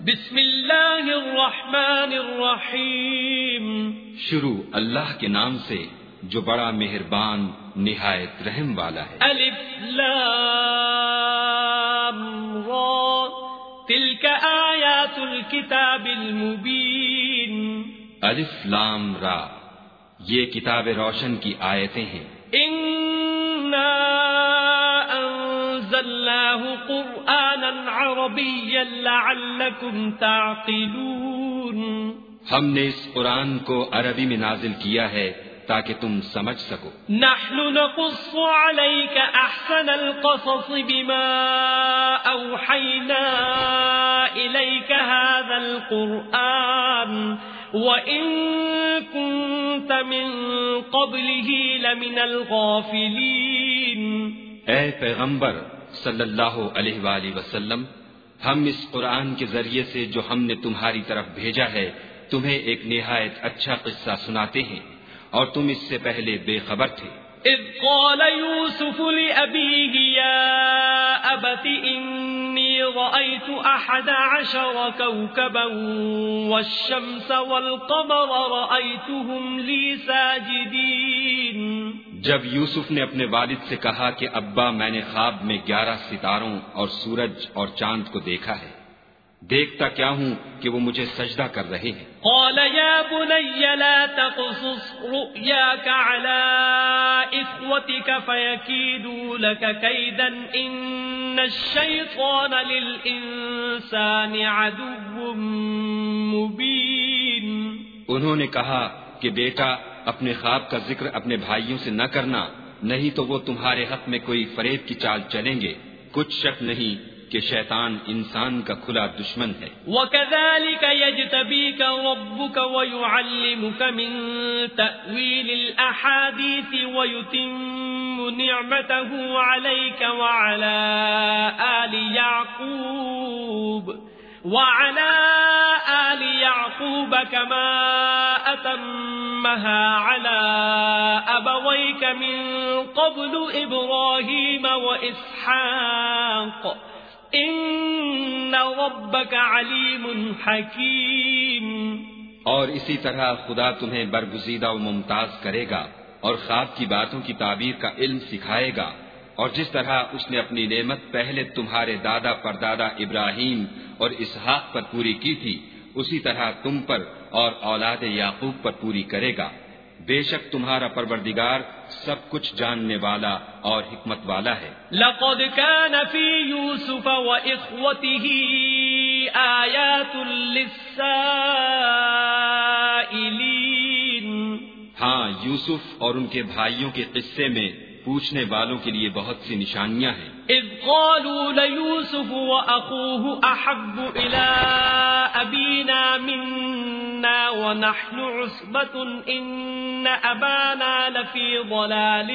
بسم اللہ الرحمن الرحیم. شروع اللہ کے نام سے جو بڑا مہربان نہایت رحم والا ہے. الف لام را تلک آیات الکتاب المبین. الف لام را یہ کتاب روشن کی آیتیں ہیں. انا انزلناه قرآنا عربیا لعلکم تعقلون. ہم نے اس قرآن کو عربی میں نازل کیا ہے تاکہ تم سمجھ سکو. نحن نقص عليك احسن القصص بما اوحينا اليك هذا القرآن وان كنت من قبله لمن الغافلين. اے پیغمبر صلی اللہ علیہ وآلہ وسلم، ہم اس قرآن کے ذریعے سے جو ہم نے تمہاری طرف بھیجا ہے تمہیں ایک نہایت اچھا قصہ سناتے ہیں اور تم اس سے پہلے بے خبر تھے. اذ قال يوسف لأبيه يا أبت إني رأيت 11 كوكبا والشمس والقمر رأيتهم لي ساجدين. جب یوسف نے اپنے والد سے کہا کہ ابا میں نے خواب میں 11 ستاروں اور سورج اور چاند کو دیکھا ہے، دیکھتا کیا ہوں کہ وہ مجھے سجدہ کر رہے ہیں. قال يا بني لا تقصص رؤياك على إخوتك فيكيدوا لك كيدا إن الشيطان للإنسان عدو مبين. انہوں نے کہا کہ بیٹا اپنے خواب کا ذکر اپنے بھائیوں سے نہ کرنا، نہیں تو وہ تمہارے حق میں کوئی فریب کی چال چلیں گے. کچھ شک نہیں کہ شیطان انسان کا کھلا دشمن ہے. وَكَذَلِكَ يَجْتَبِيكَ رَبُّكَ وَيُعَلِّمُكَ مِن تَأْوِيلِ الْأَحَادِيثِ وَيُتِمُّ نِعْمَتَهُ عَلَيْكَ وَعَلَى آلِ يَعْقُوبَ كَمَا أَتَمَّهَا عَلَى أَبَوَيْكَ مِن قَبْلُ إِبْرَاهِيمَ وَإِسْحَاقَ ان ربک علیم حکیم. اور اسی طرح خدا تمہیں برگزیدہ و ممتاز کرے گا اور خواب کی باتوں کی تعبیر کا علم سکھائے گا، اور جس طرح اس نے اپنی نعمت پہلے تمہارے دادا پردادا ابراہیم اور اسحاق پر پوری کی تھی اسی طرح تم پر اور اولاد یعقوب پر پوری کرے گا. بے شک تمہارا پروردگار سب کچھ جاننے والا اور حکمت والا ہے. لقد كان في يوسف وإخوته آيات للسائلين. ہاں، یوسف اور ان کے بھائیوں کے قصے میں پوچھنے والوں کے لیے بہت سی نشانیاں ہیں. اذ قالوا ليوسف وأخوه أحب إلى أبينا منا ونحن عصبة إن أبانا لفي ضلال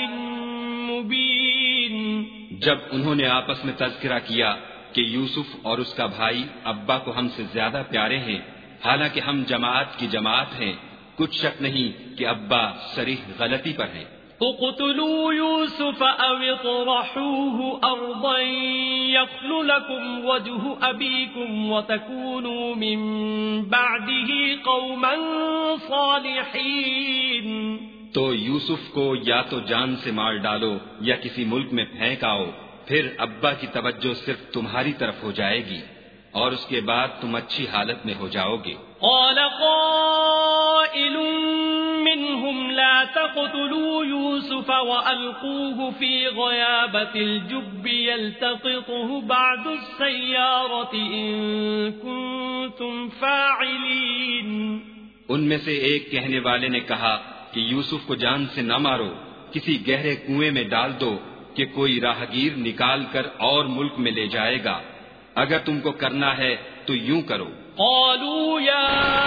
مبين. جب انہوں نے آپس میں تذکرہ کیا کہ یوسف اور اس کا بھائی ابا کو ہم سے زیادہ پیارے ہیں حالانکہ ہم جماعت کی جماعت ہیں، کچھ شک نہیں کہ ابا صریح غلطی پر ہیں. اقتلوا يوسف أو اطرحوه أرضا يخل لكم وجه أبيكم وتكونوا من بعده قوما صالحين. تو یوسف کو یا تو جان سے مار ڈالو یا کسی ملک میں پھینک آؤ، پھر ابا کی توجہ صرف تمہاری طرف ہو جائے گی اور اس کے بعد تم اچھی حالت میں ہو جاؤ گے. قال قائل منهم لا تقتلوا يوسف وألقوه في غيابة الجب يلتقطه بعض السيارة إن كنتم فاعلين. ان میں سے ایک کہنے والے نے کہا کہ یوسف کو جان سے نہ مارو، کسی گہرے کنویں میں ڈال دو کہ کوئی راہگیر نکال کر اور ملک میں لے جائے گا، اگر تم کو کرنا ہے تو یوں کرو. قالوا يا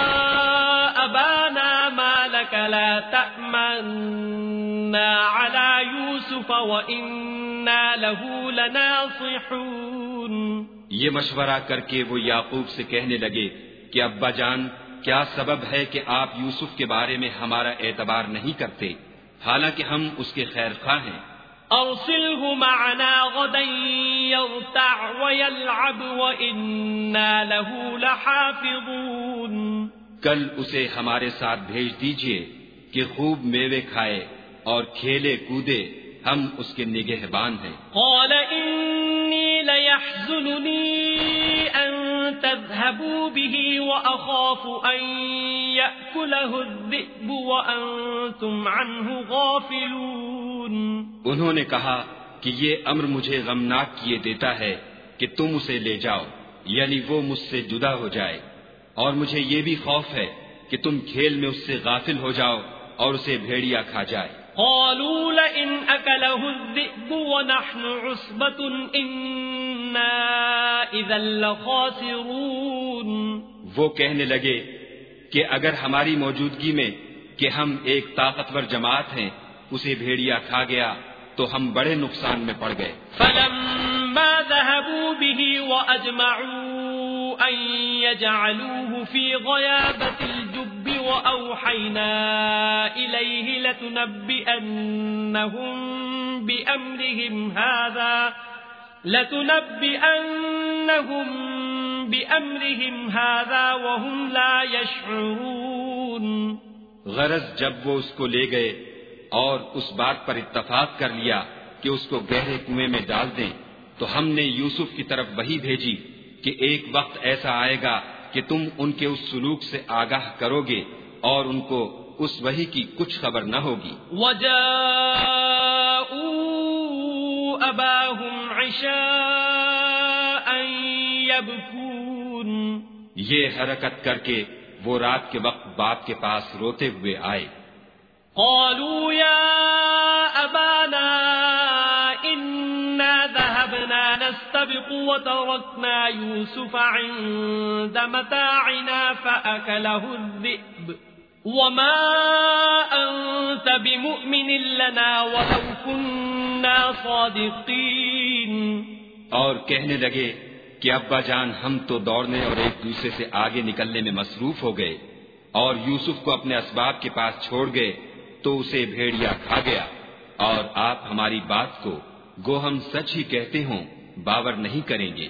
أبانا ما لك لا تأمنا على يوسف وإنا له لناصحون. یہ مشورہ کر کے وہ یعقوب سے کہنے لگے کہ ابا جان کیا سبب ہے کہ آپ یوسف کے بارے میں ہمارا اعتبار نہیں کرتے حالانکہ ہم اس کے خیر خواہ ہیں. أرسله معنا غدا يرتع ويلعب وإنا له لحافظون. کل اسے ہمارے ساتھ بھیج دیجئے کہ خوب میوے کھائے اور کھیلے کودے، ہم اس کے نگہبان ہیں. قال إني ليحزنني أن تذهبوا به وأخاف أن يأكله الذئب وأنتم عنه غافلون. انہوں نے کہا کہ یہ امر مجھے غمناک کیے دیتا ہے کہ تم اسے لے جاؤ، یعنی وہ مجھ سے جدا ہو جائے، اور مجھے یہ بھی خوف ہے کہ تم کھیل میں اس سے غافل ہو جاؤ اور اسے بھیڑیا کھا جائے. قالوا لئن أكله الذئب ونحن عصبة إنا إذا لخاسرون. وہ کہنے لگے کہ اگر ہماری موجودگی میں کہ ہم ایک طاقتور جماعت ہیں اسے بھیڑیا کھا گیا تو ہم بڑے نقصان میں پڑ گئے. فلما ذهبوا به وأجمعوا أن يجعلوه في غيابة الجب وأوحينا إليه لتنبئنهم بأمرهم هذا وهم لا يشعرون. غرض جب وہ اس کو لے گئے اور اس بات پر اتفاق کر لیا کہ اس کو گہرے کنویں میں ڈال دیں، تو ہم نے یوسف کی طرف وحی بھیجی کہ ایک وقت ایسا آئے گا کہ تم ان کے اس سلوک سے آگاہ کرو گے اور ان کو اس وحی کی کچھ خبر نہ ہوگی. وَجَاءُوا أَبَاهُمْ عِشَاءً يَبْكُونَ. یہ حرکت کر کے وہ رات کے وقت باپ کے پاس روتے ہوئے آئے. قالوا يا أبانا إنا ذهبنا نستبق وتركنا يوسف عند متاعنا فأكله الذئب وما أنت بمؤمن لنا ولو كنا صادقين. اور کہنے لگے کہ ابا جان ہم تو دوڑنے اور ایک دوسرے سے آگے نکلنے میں مصروف ہو گئے اور یوسف کو اپنے اسباب کے پاس چھوڑ گئے تو اسے بھیڑیا کھا گیا، اور آپ ہماری بات کو گو ہم سچ ہی کہتے ہوں باور نہیں کریں گے.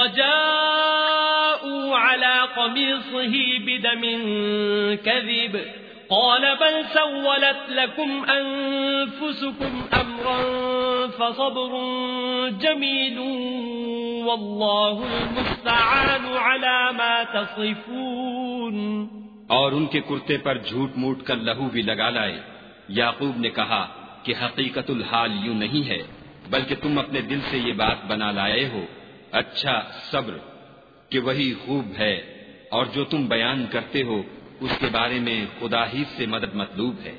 وجاءوا على قميصه بدم كذب قال بل سولت لكم أنفسكم أمرا فصبر جميل والله المستعان على ما تصفون. اور ان کے کرتے پر جھوٹ موٹ کر لہو بھی لگا لائے. یعقوب نے کہا کہ حقیقت الحال یوں نہیں ہے بلکہ تم اپنے دل سے یہ بات بنا لائے ہو. اچھا صبر کہ وہی خوب ہے، اور جو تم بیان کرتے ہو اس کے بارے میں خدا ہی سے مدد مطلوب ہے.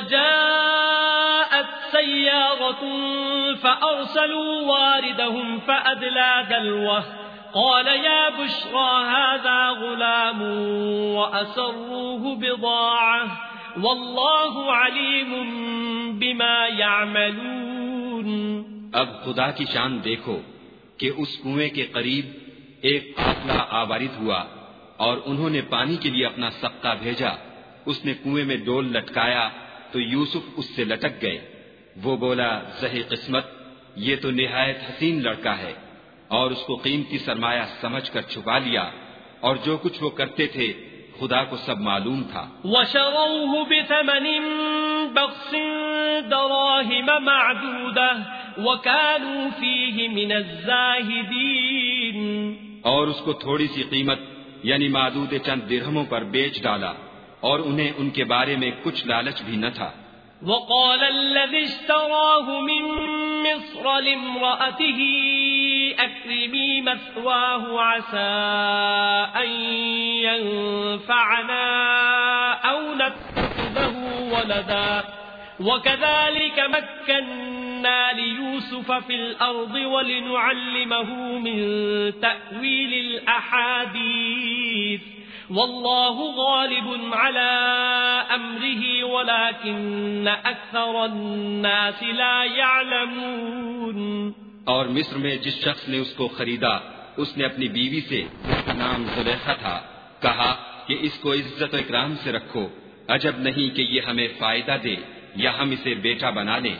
وجاءت سيارة فأرسلوا واردهم فأدلى دلوه قال يا بشرى هذا غلام وأسروه بضاعة والله عليم بما يعملون. اب خدا کی شان دیکھو کہ اس کنویں کے قریب ایک قافلہ آوارد ہوا اور انہوں نے پانی کے لیے اپنا سقا بھیجا. اس نے کنویں میں ڈول لٹکایا تو یوسف اس سے لٹک گئے. وہ بولا زہی قسمت، یہ تو نہایت حسین لڑکا ہے، اور اس کو قیمتی سرمایہ سمجھ کر چھپا لیا، اور جو کچھ وہ کرتے تھے خدا کو سب معلوم تھا. وَشَرَوْهُ بِثَمَنٍ بَخْسٍ دَرَاهِمَ مَعْدُودَةٍ وَكَانُوا فِيهِ مِنَ الزَّاهِدِينَ. اور اس کو تھوڑی سی قیمت یعنی معدود چند درہموں پر بیچ ڈالا، اور انہیں ان کے بارے میں کچھ لالچ بھی نہ تھا. وقال الذي اشتراه من مصر لامرأته أكرمي مثواه عسى أن ينفعنا أو نتخذه ولدا وكذلك مكنا ليوسف في الأرض ولنعلمه من تأويل الأحاديث والله غالب على أمره ولكن أكثر الناس لا يعلمون. اور مصر میں جس شخص نے اس کو خریدا اس نے اپنی بیوی سے، جس کا نام زلیخا تھا، کہا کہ اس کو عزت و اکرام سے رکھو، عجب نہیں کہ یہ ہمیں فائدہ دے یا ہم اسے بیٹا بنا لیں.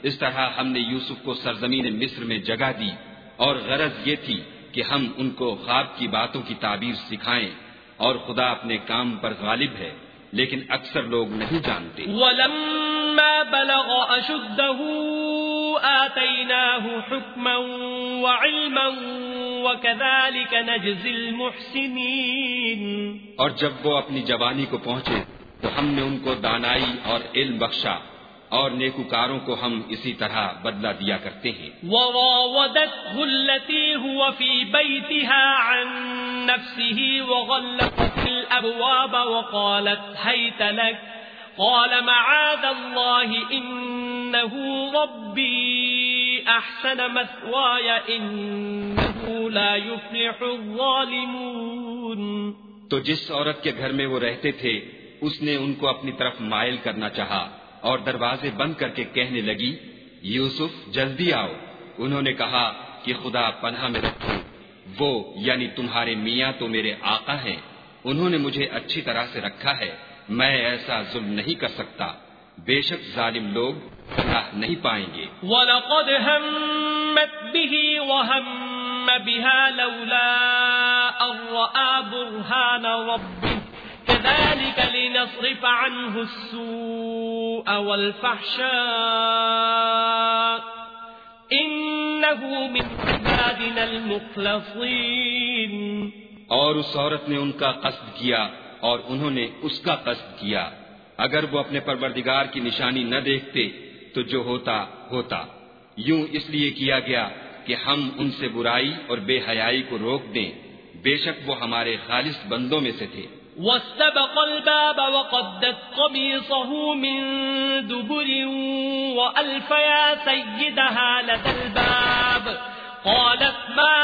اس طرح ہم نے یوسف کو سرزمین مصر میں جگہ دی، اور غرض یہ تھی کہ ہم ان کو خواب کی باتوں کی تعبیر سکھائیں، اور خدا اپنے کام پر غالب ہے، لیکن اکثر لوگ نہیں جانتے۔ وَلَمَّا بَلَغَ أَشُدَّهُ آتَيْنَاهُ حُكْمًا وَعِلْمًا وَكَذَلِكَ نَجْزِي الْمُحْسِنِينَ، اور جب وہ اپنی جوانی کو پہنچے تو ہم نے ان کو دانائی اور علم بخشا، اور نیکوکاروں کو ہم اسی طرح بدلہ دیا کرتے ہیں۔ وَرَاوَدَتْهُ الَّتِي هُوَ فِي بَيْتِهَا عَن نَّفْسِهِ وَغَلَّقَتِ الْأَبْوَابَ وَقَالَتْ هَيْتَ لَكَ قَالَ مَعَاذَ اللَّهِ إِنَّهُ رَبِّي أَحْسَنَ مَثْوَايَ إِنَّهُ لَا يُفْلِحُ الظَّالِمُونَ۔ تو جس عورت کے گھر میں وہ رہتے تھے اس نے ان کو اپنی طرف مائل کرنا چاہا، اور دروازے بند کر کے کہنے لگی، یوسف جلدی آؤ۔ انہوں نے کہا کہ خدا پناہ میں رکھے، وہ یعنی تمہارے میاں تو میرے آقا ہیں، انہوں نے مجھے اچھی طرح سے رکھا ہے، میں ایسا ظلم نہیں کر سکتا، بے شک ظالم لوگ پناہ نہیں پائیں گے۔ وَلَقَدْ هَمَّتْ بِهِ وَهَمَّ بِهَا لَوْلَا أَن رَّأَىٰ بُرْهَانَ رَبِّهِ كَذَٰلِكَ لِنَصْرِفَ عَنْهُ السُّوءَ وَالْفَحْشَاءَ إِنَّهُ مِنْ عِبَادِنَا الْمُخْلَصِينَ۔ اور اس عورت نے ان کا قصد کیا اور انہوں نے اس کا قصد کیا، اگر وہ اپنے پروردگار کی نشانی نہ دیکھتے تو جو ہوتا ہوتا، یوں اس لیے کیا گیا کہ ہم ان سے برائی اور بے حیائی کو روک دیں، بے شک وہ ہمارے خالص بندوں میں سے تھے۔ وَاسْتَبَقَ الْبَابَ وَقَدَّتْ قَمِيصَهُ مِن دُبُرٍ وَأَلْفَ يَا سَيِّدَهَا لَدَى الْبَابِ قَالَتْ مَا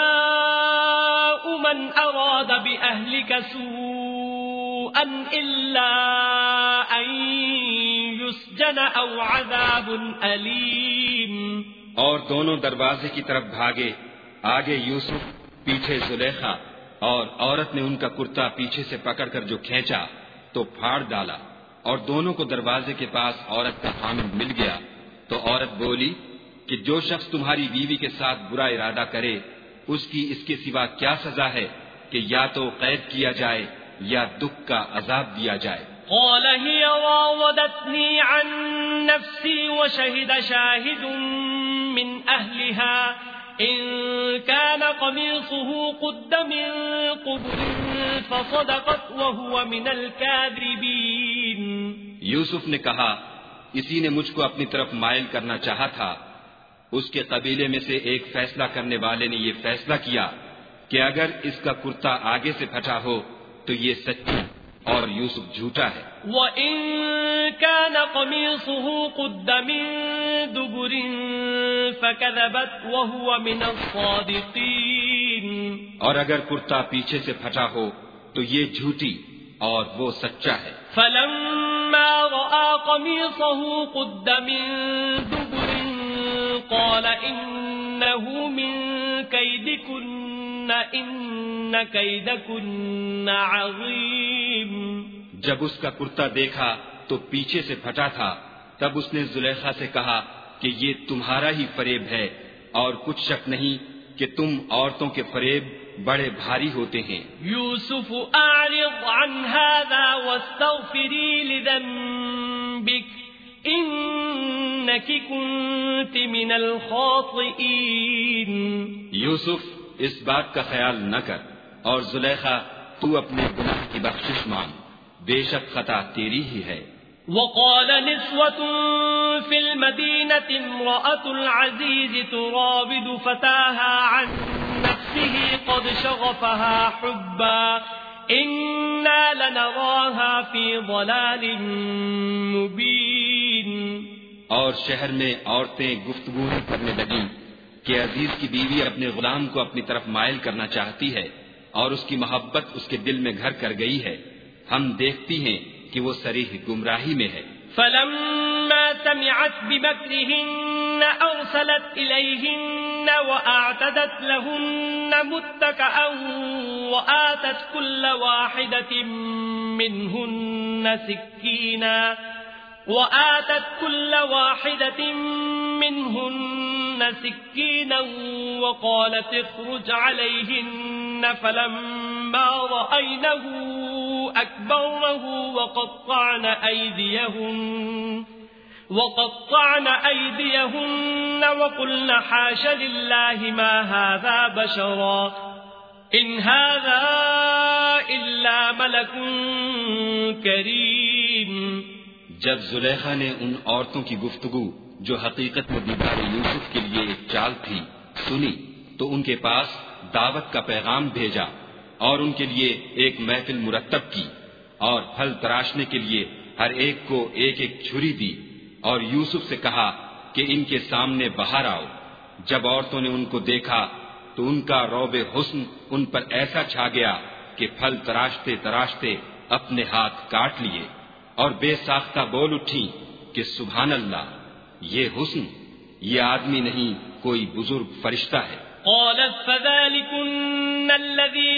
جَزَاءُ مَنْ أَرَادَ بِأَهْلِكَ سُوءًا إِلَّا أَن يُسْجَنَ أَوْ عَذَابٌ أَلِيمٌ۔ اور دونوں دروازے کی طرف بھاگے، آگے یوسف، پیچھے زلیخا، اور عورت نے ان کا کرتا پیچھے سے پکڑ کر جو کھینچا تو پھاڑ ڈالا، اور دونوں کو دروازے کے پاس عورت کا حامل مل گیا۔ تو عورت بولی کہ جو شخص تمہاری بیوی کے ساتھ برا ارادہ کرے اس کی اس کے سوا کیا سزا ہے کہ یا تو قید کیا جائے یا دکھ کا عذاب دیا جائے۔ قال هي راودتني عن نفسي وشهد شاهد من أهلها إن كان قميصه قد من قبل فصدقت وهو من الكاذبين۔ یوسف نے کہا، اسی نے مجھ کو اپنی طرف مائل کرنا چاہا تھا، اس کے قبیلے میں سے ایک فیصلہ کرنے والے نے یہ فیصلہ کیا کہ اگر اس کا کرتا آگے سے پھٹا ہو تو یہ سچی اور یوسف جھوٹا ہے۔ وَإِن كَانَ قَمِيصُهُ قُدَّ مِن دُبُرٍ فَكَذَبَتْ وَهُوَ مِنَ الصَّادِقِينَ۔ اور اگر کرتا پیچھے سے پھٹا ہو تو یہ جھوٹی اور وہ سچا ہے۔ فَلَمَّا رَأَىٰ قَمِيصَهُ قُدَّ مِن دُبُرٍ قَالَ إِنَّهُ مِن كَيْدِكُنَّ إِنَّ كَيْدَكُنَّ عَظِيمٌ۔ جب اس کا کرتا دیکھا تو پیچھے سے پھٹا تھا، تب اس نے زلیخا سے کہا کہ یہ تمہارا ہی فریب ہے، اور کچھ شک نہیں کہ تم عورتوں کے فریب بڑے بھاری ہوتے ہیں۔ یوسف اعرض عن هذا واستغفری لذنبک انکی کنت من الخاطئین۔ یوسف اس بات کا خیال نہ کر، اور زلیخا تو اپنے گناہ کی بخشش مانگ، بے شک خطا تیری ہی ہے۔ وقال نسوة في المدينة امرأة العزيز تراود فتاها عن نفسه قد شغفها حبا إنا لنراها في ضلال مبين۔ اور شہر میں عورتیں گفتگو کرنے لگیں کہ عزیز کی بیوی اپنے غلام کو اپنی طرف مائل کرنا چاہتی ہے اور اس کی محبت اس کے دل میں گھر کر گئی ہے، ہم دیکھتی ہیں کہ وہ صریح گمراہی میں ہے۔ فلما سمعت بمكرهن أرسلت إليهن وأعتدت لهن متكئا وآتت كل واحدة منهن وآتت كل واحدة منهن سكينا وقالت اخرج عليهن فلما رأينه أكبرنه وقطعن أيديهن وقلن حاش لله ما هذا بشرا إن هذا إلا ملك كريم. جب زلیخا نے ان عورتوں کی گفتگو جو حقیقت میں دیدار یوسف کے لیے ایک چال تھی سنی تو ان کے پاس دعوت کا پیغام بھیجا اور ان کے لیے ایک محفل مرتب کی اور پھل تراشنے کے لیے ہر ایک کو ایک ایک چھری دی اور یوسف سے کہا کہ ان کے سامنے باہر آؤ. جب عورتوں نے ان کو دیکھا تو ان کا روب حسن ان پر ایسا چھا گیا کہ پھل تراشتے تراشتے اپنے ہاتھ کاٹ لیے اور بے ساختہ بول اٹھی کہ سبحان اللہ، یہ حسن، یہ آدمی نہیں کوئی بزرگ فرشتہ ہے. قالت فذلكن الذي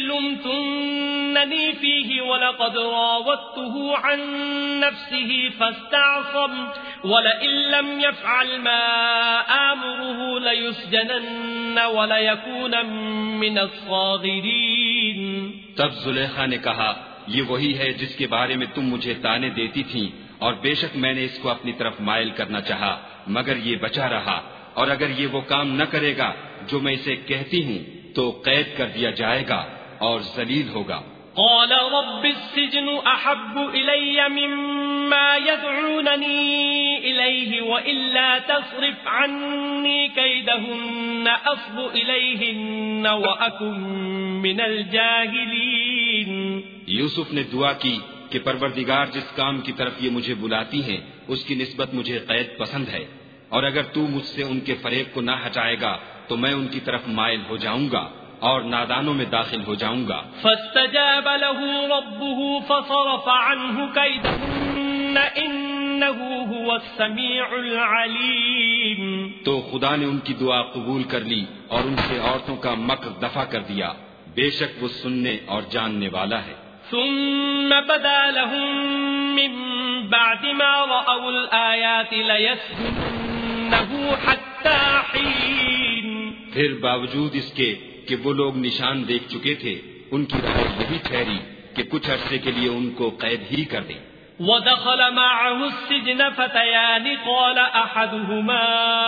لمتنني فيه ولقد راودته عن نفسه فاستعصم ولئن لم يفعل ما آمره ليسجنن وليكون من الصاغرين. تب زلیخا نے کہا یہ وہی ہے جس کے بارے میں تم مجھے طعنے دیتی تھی اور بے شک میں نے اس کو اپنی طرف مائل کرنا چاہا مگر یہ بچا رہا اور اگر یہ وہ کام نہ کرے گا جو میں اسے کہتی ہوں تو قید کر دیا جائے گا اور ذلیل ہوگا. قال رب السجن احب الي مما يدعونني اليه والا تصرف عني كيدهن اصب اليهن واكن من الجاهلين. یوسف نے دعا کی کہ پروردگار جس کام کی طرف یہ مجھے بلاتی ہیں اس کی نسبت مجھے قید پسند ہے اور اگر تو مجھ سے ان کے فریب کو نہ ہٹائے گا تو میں ان کی طرف مائل ہو جاؤں گا اور نادانوں میں داخل ہو جاؤں گا. فاستجاب له ربه فصرف عنه كيدهن انه هو السميع العليم. تو خدا نے ان کی دعا قبول کر لی اور ان سے عورتوں کا مکر دفع کر دیا، بے شک وہ سننے اور جاننے والا ہے. ثم بدا لهم من بعد ما رأوا الآيات ليسجننه حتى حين. پھر باوجود اس کے کہ وہ لوگ نشان دیکھ چکے تھے ان کی رائے یہی ٹھہری کہ کچھ عرصے کے لیے ان کو قید ہی کر دیں. ودخل معه السجن فتيان قال أحدهما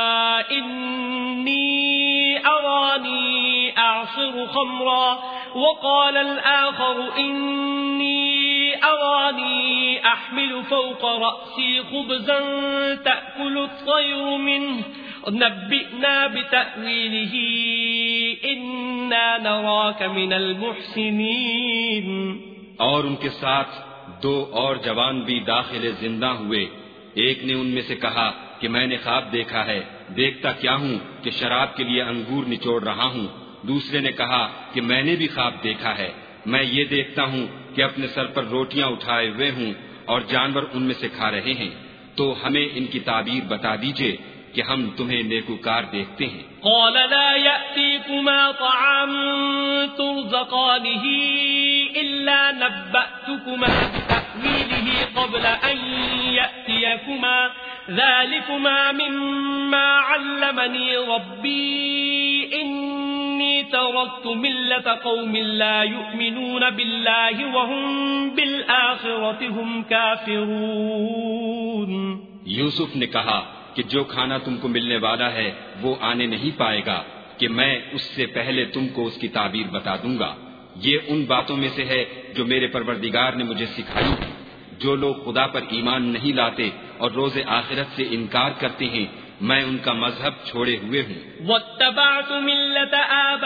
إني أراني أعصر خمرا وقال الآخر إني أراني أحمل فوق رأسي خبزا تأكل الطير منه نبئنا بتأويله إنا نراك من المحسنين. اور ان کے ساتھ دو اور جوان بھی داخل زندہ ہوئے. ایک نے ان میں سے کہا کہ میں نے خواب دیکھا ہے، دیکھتا کیا ہوں کہ شراب کے لیے انگور نچوڑ رہا ہوں. دوسرے نے کہا کہ میں نے بھی خواب دیکھا ہے، میں یہ دیکھتا ہوں کہ اپنے سر پر روٹیاں اٹھائے ہوئے ہوں اور جانور ان میں سے کھا رہے ہیں، تو ہمیں ان کی تعبیر بتا دیجئے کہ ہم تمہیں نیکوکار دیکھتے ہیں. قال لا يأتيكما طعام ترزقانه إلا نبأتكما بتأويله قبل أن يأتيكما ذلكما مما علمني ربي إني تركت ملة قوم لا يؤمنون بالله وهم بالآخرة هم كافرون. یوسف نے کہا کہ جو کھانا تم کو ملنے والا ہے وہ آنے نہیں پائے گا کہ میں اس سے پہلے تم کو اس کی تعبیر بتا دوں گا. یہ ان باتوں میں سے ہے جو میرے پروردگار نے مجھے سکھائی ہیں. جو لوگ خدا پر ایمان نہیں لاتے اور روز آخرت سے انکار کرتے ہیں میں ان کا مذہب چھوڑے ہوئے ہوں. واتبعت ملة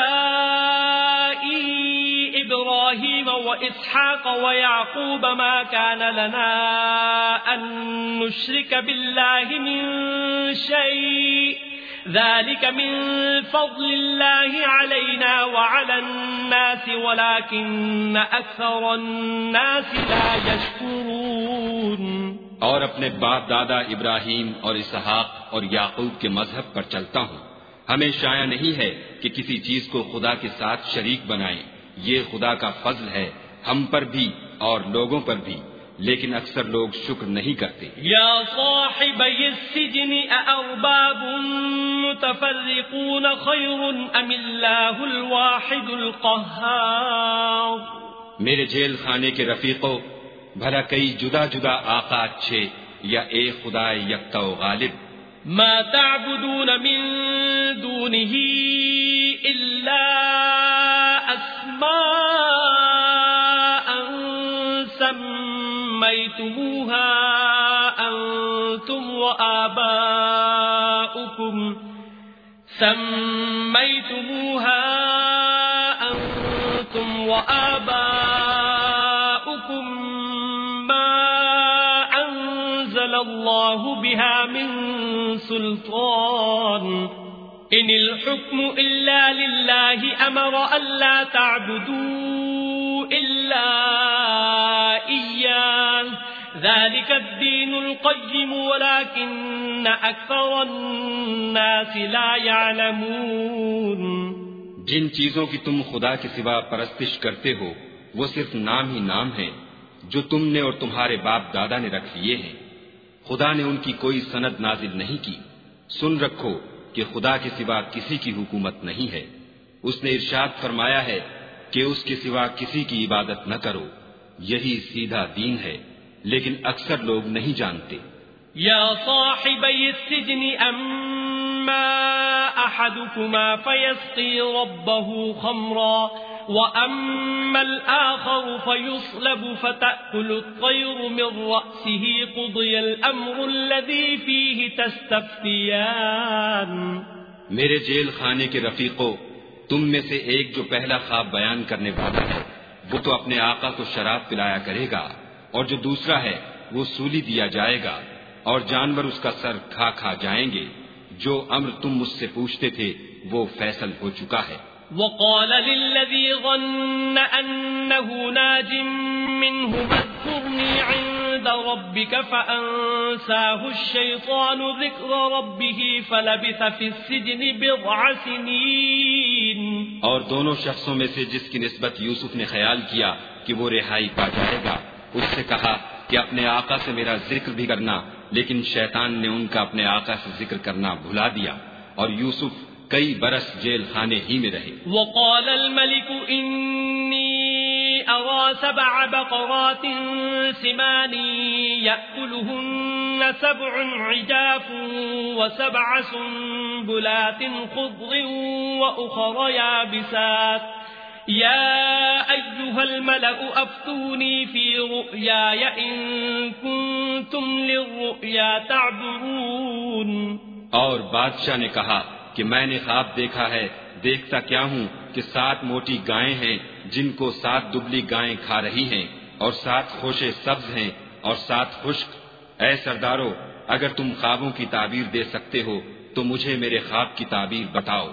آبائي إبراهيم وإسحاق ويعقوب ما كان لنا أن نشرك بالله من شيء ذلك من فضل الله علينا وعلى الناس ولكن أكثر الناس لا يشكرون. اور اپنے باپ دادا ابراہیم اور اسحاق اور یعقوب کے مذہب پر چلتا ہوں. ہمیں شایع نہیں ہے کہ کسی چیز کو خدا کے ساتھ شریک بنائیں. یہ خدا کا فضل ہے ہم پر بھی اور لوگوں پر بھی، لیکن اکثر لوگ شکر نہیں کرتے. یا صاحبی السجن اارباب متفرقون خیر ام اللہ الواحد القہار. میرے جیل خانے کے رفیقوں، بھلا کئی جدا جدا آقا اچھے یا ایک خدا یکتا و غالب. ما تعبدون من دونه الا اسماء سميتموها انتم وآباؤكم ما أنزل الله بها من سلطان إن الحكم إلا لله أمر ألا تعبدوا إلا إياه ذلك الدين القيم ولكن أكثر الناس لا يعلمون. جن چیزوں کی تم خدا کے سوا پرستش کرتے ہو وہ صرف نام ہی نام ہے جو تم نے اور تمہارے باپ دادا نے رکھ لیے ہیں. خدا نے ان کی کوئی سند نازل نہیں کی. سن رکھو کہ خدا کے سوا کسی کی حکومت نہیں ہے. اس نے ارشاد فرمایا ہے کہ اس کے سوا کسی کی عبادت نہ کرو. یہی سیدھا دین ہے لیکن اکثر لوگ نہیں جانتے. یا صاحبی السجن اما احدكما فيسقي ربه خمرا واما الاخر فيصلب فتأكل الطير من رأسه قضي الامر الذي فيه تستفتيان. میرے جیل خانے کے رفیقوں، تم میں سے ایک جو پہلا خواب بیان کرنے والا ہے وہ تو اپنے آقا کو شراب پلایا کرے گا، اور جو دوسرا ہے وہ سولی دیا جائے گا اور جانور اس کا سر کھا کھا جائیں گے. جو امر تم مجھ سے پوچھتے تھے وہ فیصل ہو چکا ہے. وقال للذي ظن أنه ناج منه اذكرني عند ربك فأنساه الشيطان ذكر ربه فلبث في السجن بضع سنين. اور دونوں شخصوں میں سے جس کی نسبت یوسف نے خیال کیا کہ وہ رہائی پا جائے گا، اس سے کہا کہ اپنے آقا سے میرا ذکر بھی کرنا، لیکن شیطان نے ان کا اپنے آقا سے ذکر کرنا بھلا دیا اور یوسف کئی برس جیل خانے ہی میں رہے. وقال الملك إني أرى 7 بقرات سمان يأكلهن 7 عجاف و7 سنبلات خضر وأخر يابسات يا أيها الملأ أفتوني في رؤياي إن كنتم للرؤيا تعبرون. اور بادشاہ نے کہا کہ میں نے خواب دیکھا ہے، دیکھتا کیا ہوں کہ 7 موٹی گائیں ہیں جن کو 7 دبلی گائیں کھا رہی ہیں اور 7 خوشے سبز ہیں اور 7 خشک. اے سردارو، اگر تم خوابوں کی تعبیر دے سکتے ہو تو مجھے میرے خواب کی تعبیر بتاؤ.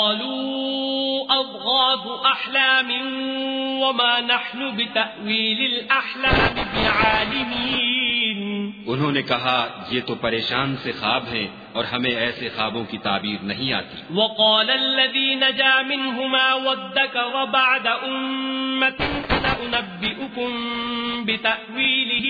قالوا أضغاث أحلام وما نحن بتأويل الأحلام بعالمين. انہوں نے کہا یہ تو پریشان سے خواب ہیں اور ہمیں ایسے خوابوں کی تعبیر نہیں آتی. وقال الذي نجا منهما وادكر بعد أمة أنا أنبئكم بتأويله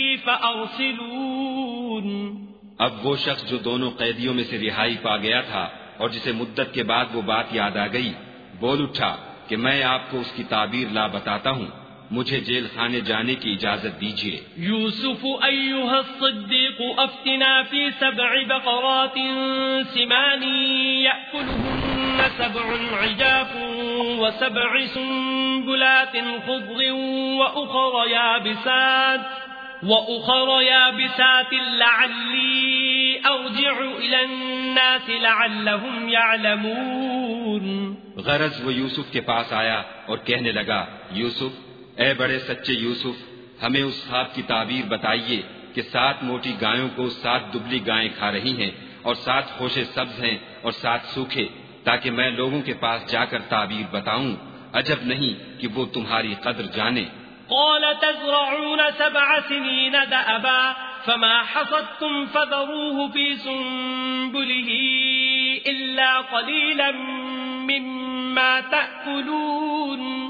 فأرسلون. اب وہ شخص جو دونوں قیدیوں میں سے رہائی پا گیا تھا اور جسے مدت کے بعد وہ بات یاد آ گئی، بول اٹھا کہ میں آپ کو اس کی تعبیر لا بتاتا ہوں، مجھے جیل خانے جانے کی اجازت دیجیے. یوسف ایھا الصدیق افتنا فی 7 بقرات سمان یأکلهن 7 عجاف و7 سنبلات خضر وأخر يابسات لعلی ارجع إلى الناس لعلهم يعلمون. غرض وہ یوسف کے پاس آیا اور کہنے لگا، یوسف، اے بڑے سچے یوسف، ہمیں اس خواب کی تعبیر بتائیے کہ 7 موٹی گایوں کو 7 دبلی گائیں کھا رہی ہیں اور 7 خوشے سبز ہیں اور 7 سوکھے، تاکہ میں لوگوں کے پاس جا کر تعبیر بتاؤں. عجب نہیں کہ وہ تمہاری قدر جانے. قال تزرعون 7 سنين دأبا فما حصدتم فذروه في سنبله إلا قليلا مما تأكلون.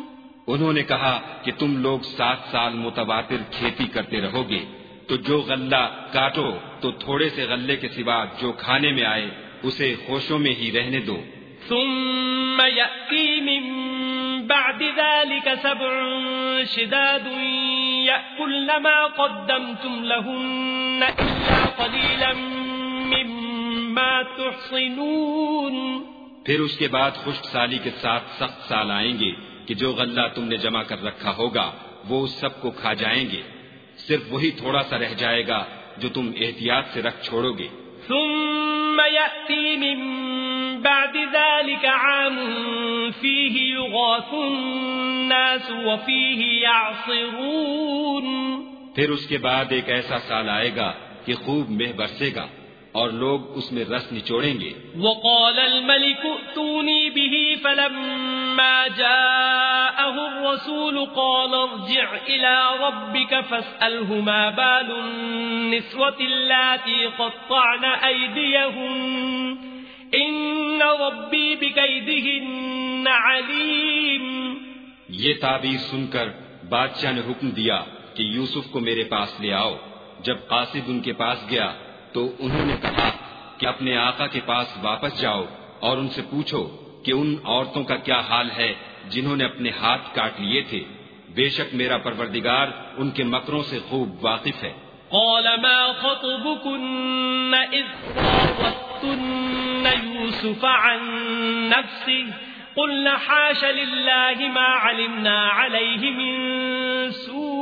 انہوں نے کہا کہ تم لوگ 7 سال متواتر کھیتی کرتے رہو گے، تو جو غلہ کاٹو تو تھوڑے سے غلے کے سوا جو کھانے میں آئے اسے خوشوں میں ہی رہنے دو۔ ثم يأتي من بعد ذلك 7 شداد يأكلن ما قدمتم لهن إلا قليلا مما تحصنون۔ پھر اس کے بعد خشک سالی کے ساتھ سخت سال آئیں گے کہ جو غلہ تم نے جمع کر رکھا ہوگا وہ اس سب کو کھا جائیں گے، صرف وہی تھوڑا سا رہ جائے گا جو تم احتیاط سے رکھ چھوڑو گے۔ ثم يأتي من بعد ذلك عام فيه يغاث الناس وفيه يعصرون۔ پھر اس کے بعد ایک ایسا سال آئے گا کہ خوب مہ برسے گا اور لوگ اس میں رس نچوڑیں گے۔ وقال الملك ائتوني به فلما جاءه الرسول قال ارجع إلى ربك فاسأله ما بال النسوة اللاتي قطعن أيديهن إن ربي بكيدهن عليم۔ یہ تعبیر سن کر بادشاہ نے حکم دیا کہ یوسف کو میرے پاس لے آؤ۔ جب قاصد ان کے پاس گیا تو انہوں نے کہا کہ اپنے آقا کے پاس واپس جاؤ اور ان سے پوچھو کہ ان عورتوں کا کیا حال ہے جنہوں نے اپنے ہاتھ کاٹ لیے تھے، بے شک میرا پروردگار ان کے مکروں سے خوب واقف ہے۔ قال ما خطبكن إذ راوتن يوسف عن نفسه قلنا حاش لله ما علمنا عليه من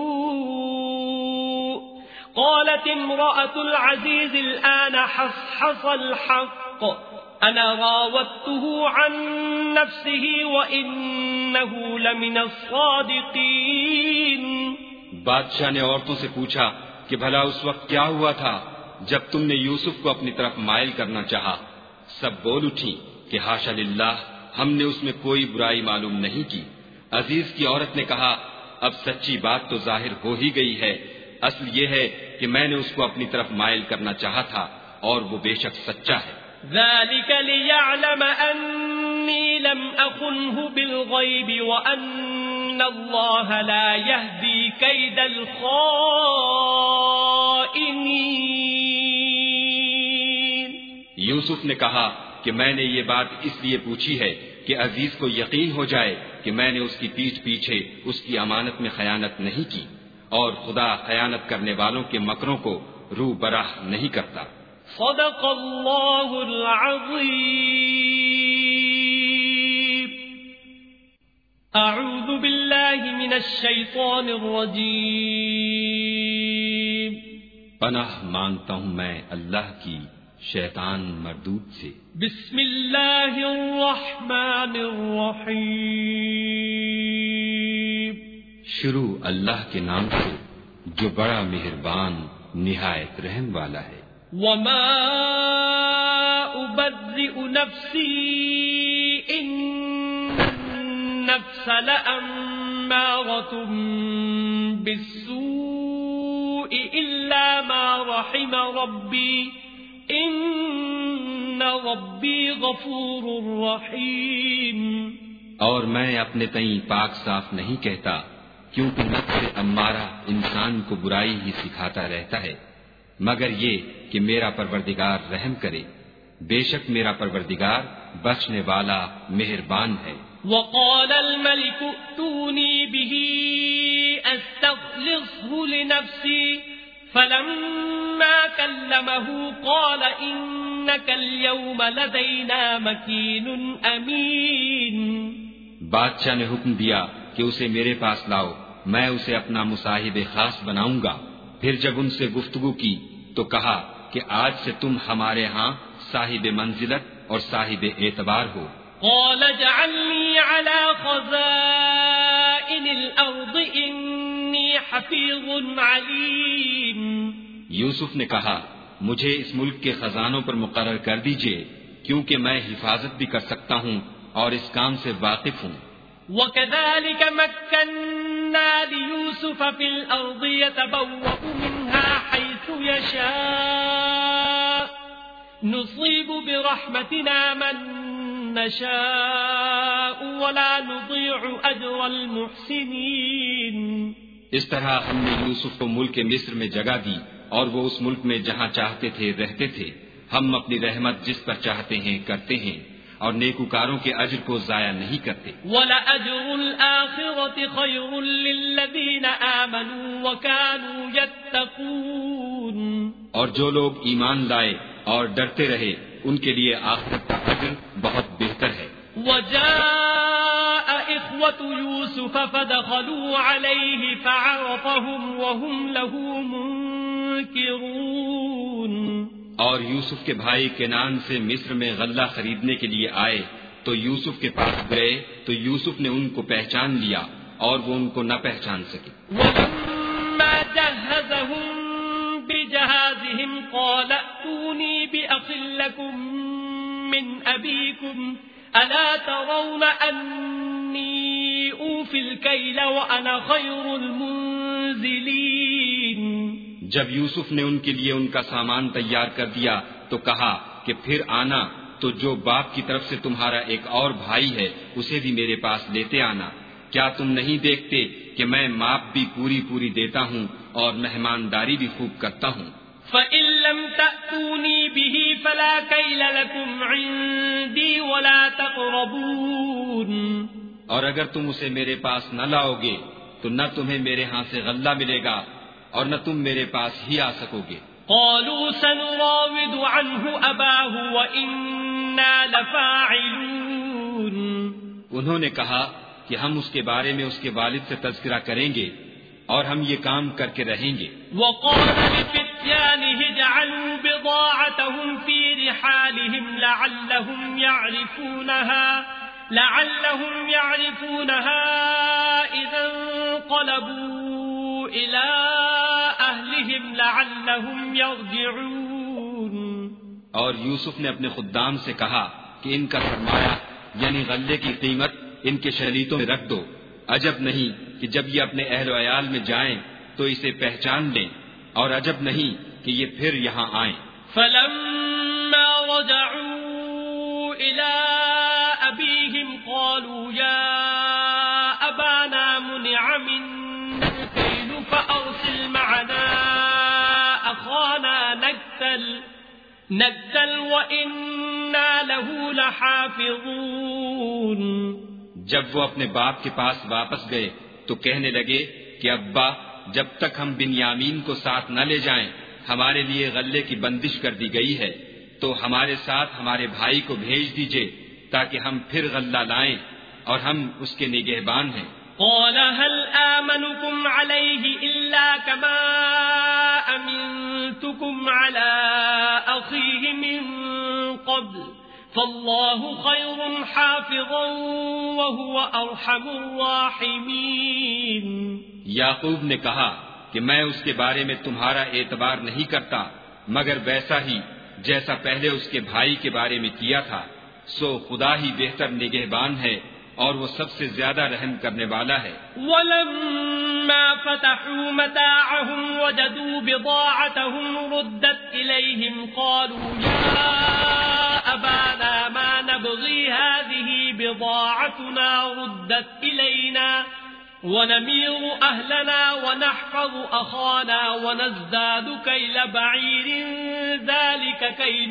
سوء قالت امرأة العزيز الآن حصحص الحق أنا راودته عن نفسه وإنه لمن الصادقين۔ بادشاہ نے عورتوں سے پوچھا کہ بھلا اس وقت کیا ہوا تھا جب تم نے یوسف کو اپنی طرف مائل کرنا چاہا؟ سب بول اٹھی کہ حاشا للہ، ہم نے اس میں کوئی برائی معلوم نہیں کی۔ عزیز کی عورت نے کہا اب سچی بات تو ظاہر ہو ہی گئی ہے، اصل یہ ہے کہ میں نے اس کو اپنی طرف مائل کرنا چاہا تھا اور وہ بے شک سچا ہے۔ ذلك ليعلم أني لم أخنه بالغيب وأن الله لا يهدي كيد الخائنين۔ یوسف نے کہا کہ میں نے یہ بات اس لیے پوچھی ہے کہ عزیز کو یقین ہو جائے کہ میں نے اس کی پیٹھ پیچھے اس کی امانت میں خیانت نہیں کی، اور خدا خیانت کرنے والوں کے مکروں کو رو براہ نہیں کرتا۔ صدق اللہ العظیم۔ اعوذ باللہ من الشیطان الرجیم۔ پناہ مانگتا ہوں میں اللہ کی شیطان مردود سے۔ بسم اللہ الرحمن الرحیم۔ شروع اللہ کے نام سے جو بڑا مہربان نہایت رحم والا ہے۔ وما أبرئ نفسي إن النفس لأمارة بالسوء إلا ما رحم ربي إن ربي غفور رحيم۔ اور میں اپنے تئیں پاک صاف نہیں کہتا، کیونکہ نفس امارہ انسان کو برائی ہی سکھاتا رہتا ہے، مگر یہ کہ میرا پروردگار رحم کرے، بے شک میرا پروردگار بخشنے والا مہربان ہے۔ وقال الملك ائتوني به استخلصه لنفسي فلما كلمه قال إنك اليوم لدينا مكين أمين۔ بادشاہ نے حکم دیا کہ اسے میرے پاس لاؤ، میں اسے اپنا مصاحب خاص بناؤں گا۔ پھر جب ان سے گفتگو کی تو کہا کہ آج سے تم ہمارے ہاں صاحب منزلت اور صاحب اعتبار ہو۔ قال اجعلني على خزائن الأرض إني حفيظ عليم۔ یوسف نے کہا مجھے اس ملک کے خزانوں پر مقرر کر دیجئے، کیونکہ میں حفاظت بھی کر سکتا ہوں اور اس کام سے واقف ہوں۔ وكذلك مكنا ليوسف في الأرض يتبوأ منها حيث يشاء نصيب برحمتنا من نشاء ولا نضيع أجر المحسنين. اس طرح ہم نے یوسف کو ملک مصر میں جگہ دی اور وہ اس ملک میں جہاں چاہتے تھے رہتے تھے. ہم اپنی رحمت جس پر چاہتے ہیں کرتے ہیں اور نیکوکاروں کے اجر کو ضائع نہیں کرتے. وَلَأَجْرُ الْآخِرَةِ خَيْرٌ لِّلَّذِينَ آمَنُوا وَكَانُوا يَتَّقُونَ. اور جو لوگ ایمان لائے اور ڈرتے رہے ان کے لیے آخرت کا اجر بہت بہتر ہے. وَجَاءَ إِخْوَةُ يُوسُفَ فَدَخَلُوا عَلَيْهِ فَعَرَفَهُمْ وَهُمْ لَهُ مُنكِرُونَ. اور یوسف کے بھائی کنان سے مصر میں غلہ خریدنے کے لیے آئے تو یوسف کے پاس گئے تو یوسف نے ان کو پہچان لیا اور وہ ان کو نہ پہچان سکے. وَلَمَّا جَهَّزَهُم بِجَهَازِهِمْ قَالَ ائْتُونِي بِأَخٍ لَّكُم مِّنْ أَبِيكُمْ أَلَا تَرَوْنَ أَنِّي أُوفِي الْكَيْلَ وَأَنَا خَيْرُ الْمُنزِلِينَ. جب یوسف نے ان کے لیے ان کا سامان تیار کر دیا تو کہا کہ پھر آنا تو جو باپ کی طرف سے تمہارا ایک اور بھائی ہے اسے بھی میرے پاس لیتے آنا. کیا تم نہیں دیکھتے کہ میں ماپ بھی پوری دیتا ہوں اور مہمانداری بھی خوب کرتا ہوں. فَإِن لَّمْ تَأْتُونِي بِهِ فَلَا كَيْلَ لَكُمْ عِندِي وَلَا تَقْرَبُونَ. اور اگر تم اسے میرے پاس نہ لاؤ گے تو نہ تمہیں میرے ہاں سے غلہ ملے گا اور نہ تم میرے پاس ہی آ سکو گے. قالوا سنراود عنه أباه وإنا لفاعلون. انہوں نے کہا کہ ہم اس کے بارے میں اس کے والد سے تذکرہ کریں گے اور ہم یہ کام کر کے رہیں گے. وقال لفتيانه اجعلوا بضاعتهم في رحالهم لعلهم يعرفونها إذا انقلبوا إلى أهلهم لعلهم يرجعون. اور یوسف نے اپنے خدام سے کہا کہ ان کا سرمایہ یعنی غلے کی قیمت ان کے شریطوں میں رکھ دو. عجب نہیں کہ جب یہ اپنے اہل و عیال میں جائیں تو اسے پہچان لیں اور عجب نہیں کہ یہ پھر یہاں آئیں. فلما رجعوا إلى أبيهم قالوا يا أبانا منع منا الكيل فأرسل معنا أخانا نكتل وإنا له لحافظون. جب وہ اپنے باپ کے پاس واپس گئے تو کہنے لگے کہ ابا جب تک ہم بنیامین کو ساتھ نہ لے جائیں ہمارے لیے غلے کی بندش کر دی گئی ہے تو ہمارے ساتھ ہمارے بھائی کو بھیج دیجئے تاکہ ہم پھر غلہ لائیں اور ہم اس کے نگہبان ہیں. قال هل آمنكم عليه إلا كما أمنتكم على أخيه من قبل فالله خير حافظا وهو أرحم الراحمين. یعقوب نے کہا کہ میں اس کے بارے میں تمہارا اعتبار نہیں کرتا مگر ویسا ہی جیسا پہلے اس کے بھائی کے بارے میں کیا تھا. سو خدا ہی بہتر نگہبان ہے اور وہ سب سے زیادہ رحم کرنے والا ہے. وَلَمَّا فَتَحُوا مَتَاعَهُمْ وَجَدُوا بِضَاعَتَهُمْ رُدَّتْ إِلَيْهِمْ قَالُوا يَا أَبَانَا مَا نَبْغِي هَذِهِ بِضَاعَتُنَا رُدَّتْ إِلَيْنَا وَنَمِيرُ أَهْلَنَا وَنَحْفَظُ أَخَانَا وَنَزْدَادُ كَيْلَ بَعِيرٍ ذَلِكَ كَيْلٌ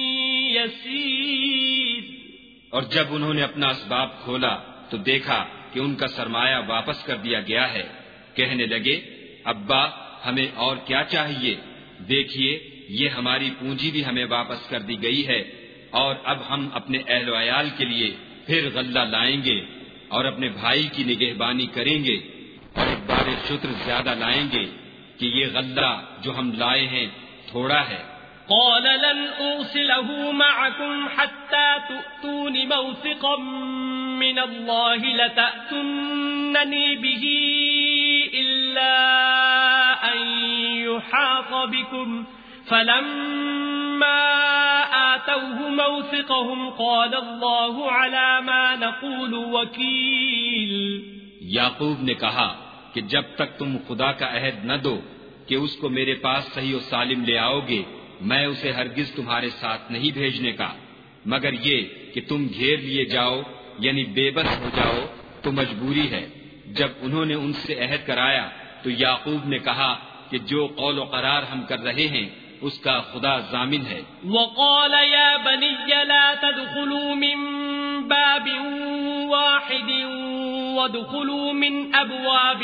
يَسِيرٌ. اور جب انہوں نے اپنا اسباب کھولا تو دیکھا کہ ان کا سرمایہ واپس کر دیا گیا ہے. کہنے لگے ابا ہمیں اور کیا چاہیے؟ دیکھیے یہ ہماری پونجی بھی ہمیں واپس کر دی گئی ہے اور اب ہم اپنے اہل و عیال کے لیے پھر غلہ لائیں گے اور اپنے بھائی کی نگہبانی کریں گے اور ایک بار شتر زیادہ لائیں گے کہ یہ غلہ جو ہم لائے ہیں تھوڑا ہے. قال لن أرسله معكم حتى تؤتون موثقا من الله لتأتونني به إلا أن يحاط بكم فلما آتوه موثقهم قال الله على ما نقول وكيل. یعقوب نے کہا کہ جب تک تم خدا کا عہد نہ دو کہ اس کو میرے پاس صحیح و سالم لے آؤ گے میں اسے ہرگز تمہارے ساتھ نہیں بھیجنے کا مگر یہ کہ تم گھیر لیے جاؤ یعنی بے بس ہو جاؤ تو مجبوری ہے۔ جب انہوں نے ان سے عہد کرایا تو یعقوب نے کہا کہ جو قول و قرار ہم کر رہے ہیں اس کا خدا ضامن ہے۔ وقال يا بني لا تدخلوا من باب واحد وادخلوا من أبواب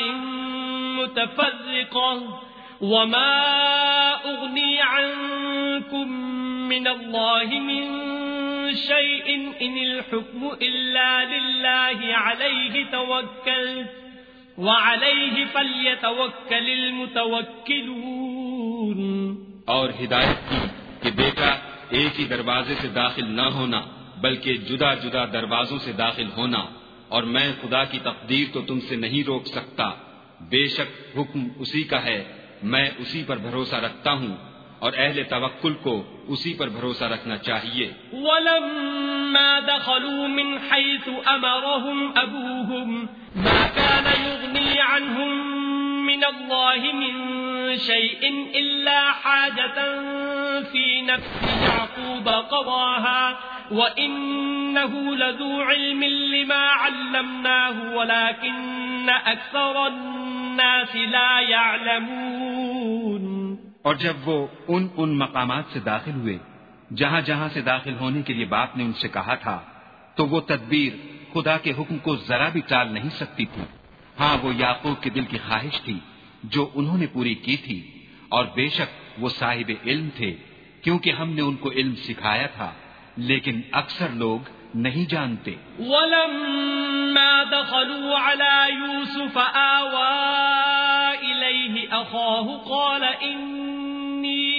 متفرقة وما أغني عنكم من الله من شيء إن الحكم إلا لله عليه توكلت وعليه فليتوكل المتوكلون۔ اور ہدایت کی کہ بیٹا ایک ہی دروازے سے داخل نہ ہونا بلکہ جدا جدا دروازوں سے داخل ہونا، اور میں خدا کی تقدیر تو تم سے نہیں روک سکتا، بے شک حکم اسی کا ہے، میں اسی پر بھروسہ رکھتا ہوں، اور اہل توکل کو اسی پر بھروسہ رکھنا چاہیے۔ وَلَمَّا دَخَلُوا مِنْ حَيْثُ أَمَرَهُمْ أَبُوهُمْ مَا كَانَ يُغْنِي عَنْهُمْ مِنَ اللَّهِ مِنْ شَيْءٍ إِلَّا حَاجَةً فِي نَفْسِ يَعْقُوبَ قَضَاهَا وَإِنَّهُ لَذُو عِلْمٍ لِمَا عَلَّمْنَاهُ وَلَكِنَّ أَكْثَرَ النَّاسِ لَا يَعْلَمُونَ۔ اور جب وہ ان مقامات سے داخل ہوئے جہاں جہاں سے داخل ہونے کے لیے باپ نے ان سے کہا تھا تو وہ تدبیر خدا کے حکم کو ذرا بھی ٹال نہیں سکتی تھی۔ ہاں وہ یعقوب کے دل کی خواہش تھی جو انہوں نے پوری کی تھی، اور بے شک وہ صاحب علم تھے کیونکہ ہم نے ان کو علم سکھایا تھا، لیکن اکثر لوگ نہیں جانتے۔ وَلَمَّا دَخَلُوا عَلَى يُوسُفَ آوَى إِلَيْهِ أَخَاهُ قَالَ إِنِّي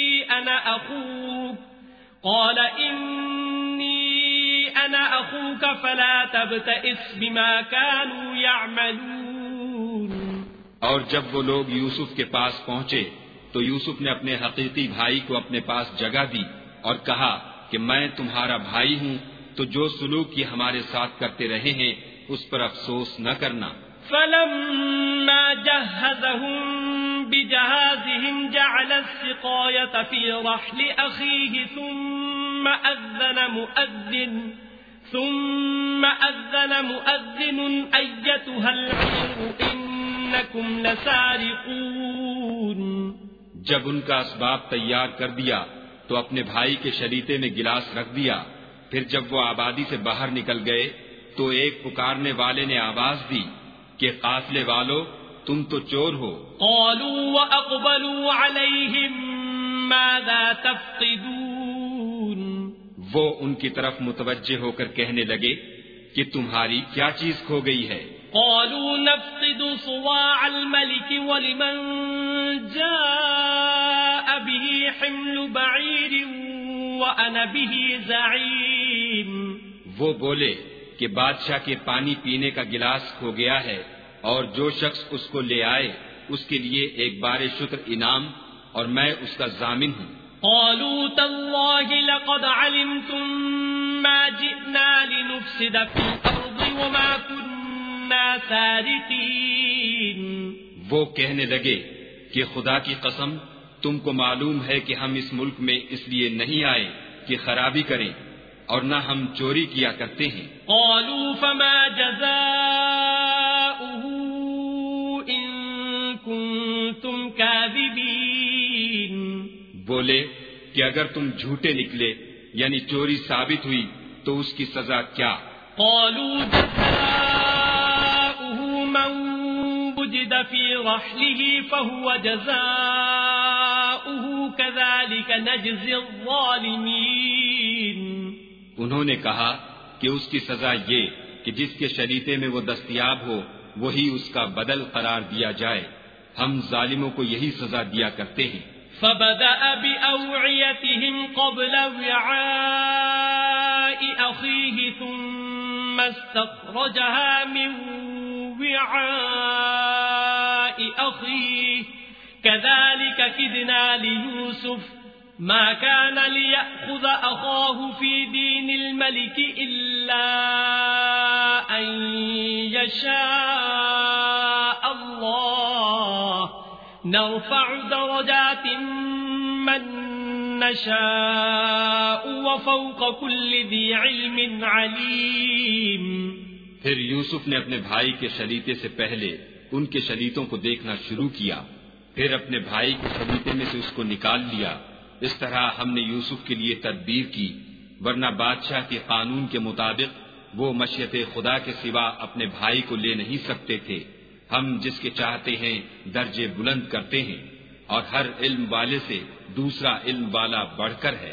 أَنَا أَخُوكَ فَلَا تَبْتَئِسْ بِمَا كَانُوا يَعْمَلُونَ۔ اور جب وہ لوگ یوسف کے پاس پہنچے تو یوسف نے اپنے حقیقی بھائی کو اپنے پاس جگہ دی اور کہا کہ میں تمہارا بھائی ہوں، تو جو سلوک یہ ہمارے ساتھ کرتے رہے ہیں اس پر افسوس نہ کرنا۔ فَلَمَّا جَهَّزَهُم بِجَهَازِهِمْ جَعَلَ السِّقَايَةَ فِي رَحْلِ أَخِيهِ ثُمَّ أَذَّنَ مُؤَذِّنٌ أَيَّتُهَا الْعِيرُ إِنَّكُمْ لَسَارِقُونَ۔ جب ان کا اسباب تیار کر دیا تو اپنے بھائی کے شریطے میں گلاس رکھ دیا، پھر جب وہ آبادی سے باہر نکل گئے تو ایک پکارنے والے نے آواز دی کہ قافلے والو تم تو چور ہو۔ قالوا وأقبلوا عليهم ماذا تفقدون۔ وہ ان کی طرف متوجہ ہو کر کہنے لگے کہ تمہاری کیا چیز کھو گئی ہے؟ قالوا نفقد صواع الملك ولمن جاء به حمل بعير وأنا به زعيم۔ وہ بولے کہ بادشاہ کے پانی پینے کا گلاس کھو گیا ہے، اور جو شخص اس کو لے آئے اس کے لیے ایک بار شکر انعام، اور میں اس کا ضامن ہوں۔ قالوا تالله لقد علمتم ما جئنا لنفسد في الأرض وما كنا سارقين۔ وہ کہنے لگے کہ خدا کی قسم تم کو معلوم ہے کہ ہم اس ملک میں اس لیے نہیں آئے کہ خرابی کریں، اور نہ ہم چوری کیا کرتے ہیں۔ قالوا فما جزاؤه إن كنتم كاذبين۔ بولے کہ اگر تم جھوٹے نکلے یعنی چوری ثابت ہوئی تو اس کی سزا کیا؟ قالوا جزاؤه من وجد في رحله فهو جزاؤه كذلك نجزي الظالمين۔ انہوں نے کہا کہ اس کی سزا یہ کہ جس کے شریطے میں وہ دستیاب ہو وہی اس کا بدل قرار دیا جائے، ہم ظالموں کو یہی سزا دیا کرتے ہیں۔ فبدأ بأوعيتهم قبل وعاء أخيه ثم استخرجها من وعاء أخيه كذلك كدنا ليوسف ما كان ليأخذ أخاه في دين الملك إلا أن يشاء الله نرفع درجات من نشاء وفوق كل ذي علم عليم. پھر یوسف نے اپنے بھائی کے شلیتے سے پہلے ان کے شلیتوں کو دیکھنا شروع کیا، پھر اپنے بھائی کے شلیتے میں سے اس کو نکال لیا. اس طرح ہم نے یوسف کے لیے تدبیر کی، ورنہ بادشاہ کے قانون کے مطابق وہ مشیت خدا کے سوا اپنے بھائی کو لے نہیں سکتے تھے. ہم جس کے چاہتے ہیں درجے بلند کرتے ہیں، اور ہر علم والے سے دوسرا علم والا بڑھ کر ہے.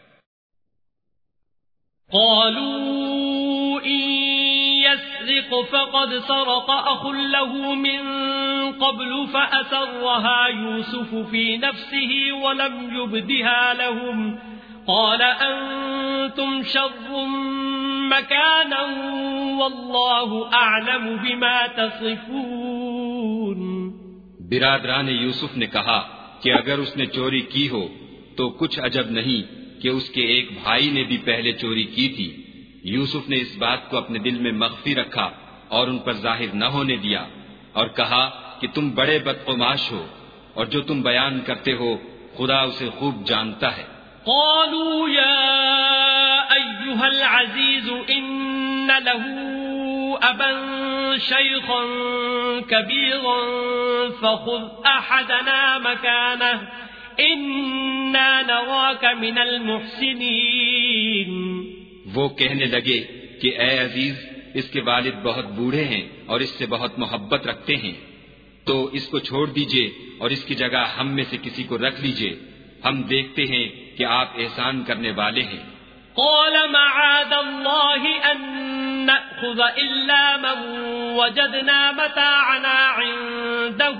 قالوا إن يسرق فقد سرق أخ له من قبل فأسرها يوسف في نفسه ولم يبدها لهم قال أنتم شر مكانا والله أعلم بما تصفون. برادران یوسف نے کہا کہ اگر اس نے چوری کی ہو تو کچھ عجب نہیں کہ اس کے ایک بھائی نے بھی پہلے چوری کی تھی. یوسف نے اس بات کو اپنے دل میں مخفی رکھا اور ان پر ظاہر نہ ہونے دیا، اور کہا کہ تم بڑے بدقماش ہو، اور جو تم بیان کرتے ہو خدا اسے خوب جانتا ہے. قالوا يا أيها العزيز إن له أبا شيخا كبيرا فخذ أحدنا مكانه إنا نراك من المحسنين. وہ کہنے لگے کہ اے عزیز، اس کے والد بہت بوڑھے ہیں اور اس سے بہت محبت رکھتے ہیں، تو اس کو چھوڑ دیجئے اور اس کی جگہ ہم میں سے کسی کو رکھ لیجئے، ہم دیکھتے ہیں کہ آپ احسان کرنے والے ہیں. قال معاذ الله أن نأخذ إلا من وجدنا متاعنا عنده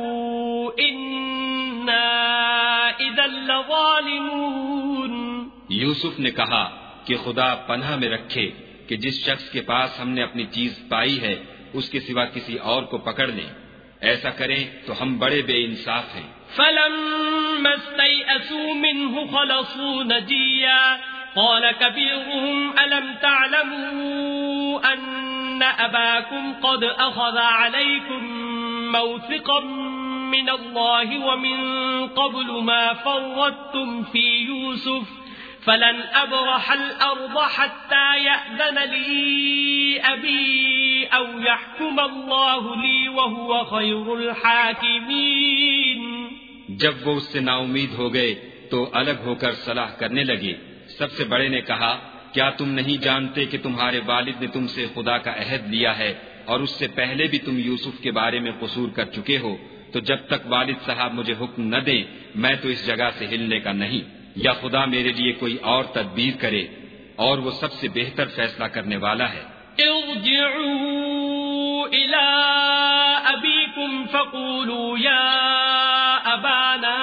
إنا إذا لظالمون. یوسف نے کہا کہ خدا پناہ میں رکھے کہ جس شخص کے پاس ہم نے اپنی چیز پائی ہے اس کے سوا کسی اور کو پکڑ لیں، ایسا کریں تو ہم بڑے بے انصاف ہیں. فلما استيئسوا منه خلصوا نجيا قال كبيرهم ألم تعلموا أن أباكم قد أخذ عليكم موثقا من الله ومن قبل ما فرطتم في يوسف فلن أبرح الأرض حتى يأذن لي أبي أو يحكم الله لي وهو خير الحاكمين. جب وہ اس سے نا امید ہو گئے تو الگ ہو کر صلاح کرنے لگے. سب سے بڑے نے کہا کیا تم نہیں جانتے کہ تمہارے والد نے تم سے خدا کا عہد لیا ہے اور اس سے پہلے بھی تم یوسف کے بارے میں قصور کر چکے ہو، تو جب تک والد صاحب مجھے حکم نہ دیں میں تو اس جگہ سے ہلنے کا نہیں، یا خدا میرے لیے کوئی اور تدبیر کرے، اور وہ سب سے بہتر فیصلہ کرنے والا ہے. ارجعوا إلى أبيكم فقولوا يا أبانا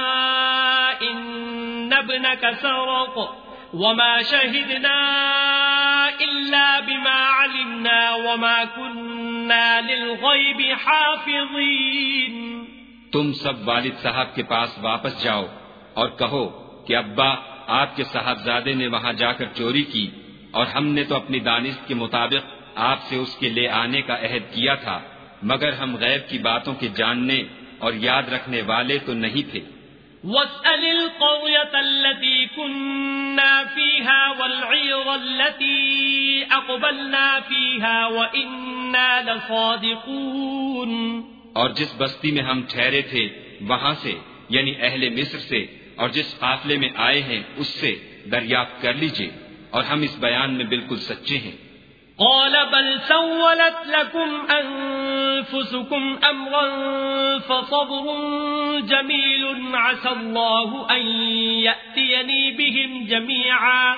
إن ابنك سرق وما شهدنا إلا بما علمنا وما كنا للغيب حافظين. تم سب والد صاحب کے پاس واپس جاؤ اور کہو کہ ابا آپ کے صاحبزادے نے وہاں جا کر چوری کی، اور ہم نے تو اپنی دانش کے مطابق آپ سے اس کے لے آنے کا عہد کیا تھا، مگر ہم غیب کی باتوں کے جاننے اور یاد رکھنے والے تو نہیں تھے. واسأل القرية التي كنا فيها والعير التي أقبلنا فيها وإنا لصادقون. اور جس بستی میں ہم ٹھہرے تھے وہاں سے، یعنی اہل مصر سے، اور جس قافلے میں آئے ہیں اس سے دریافت کر لیجئے، اور ہم اس بیان میں بالکل سچے ہیں. قال بل سولت لكم أنفسكم أمرا فصبر جميل عسى الله أن يأتيني بهم جميعا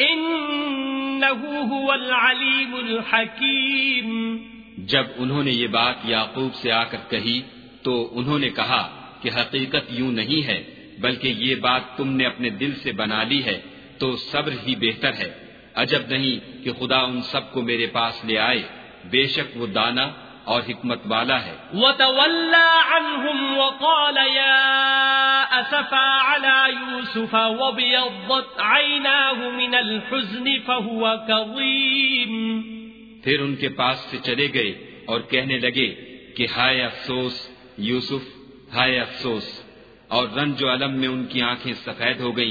إنه هو العليم الحكيم. جب انہوں نے یہ بات یعقوب سے آ کر کہی تو انہوں نے کہا کہ حقیقت یوں نہیں ہے بلکہ یہ بات تم نے اپنے دل سے بنا لی ہے، تو صبر ہی بہتر ہے. عجب نہیں کہ خدا ان سب کو میرے پاس لے آئے، بے شک وہ دانا اور حکمت والا ہے. وَتَوَلَّى عَنْهُمْ وَقَالَ يَا أَسَفَا عَلَى يُوسُفَ وَابْيَضَّتْ عَيْنَاهُ مِنَ الْحُزْنِ فَهُوَ كَظِيمٌ. پھر ان کے پاس سے چلے گئے اور کہنے لگے کہ ہائے افسوس یوسف، ہائے افسوس، اور رنج و الم میں ان کی آنکھیں سفید ہو گئیں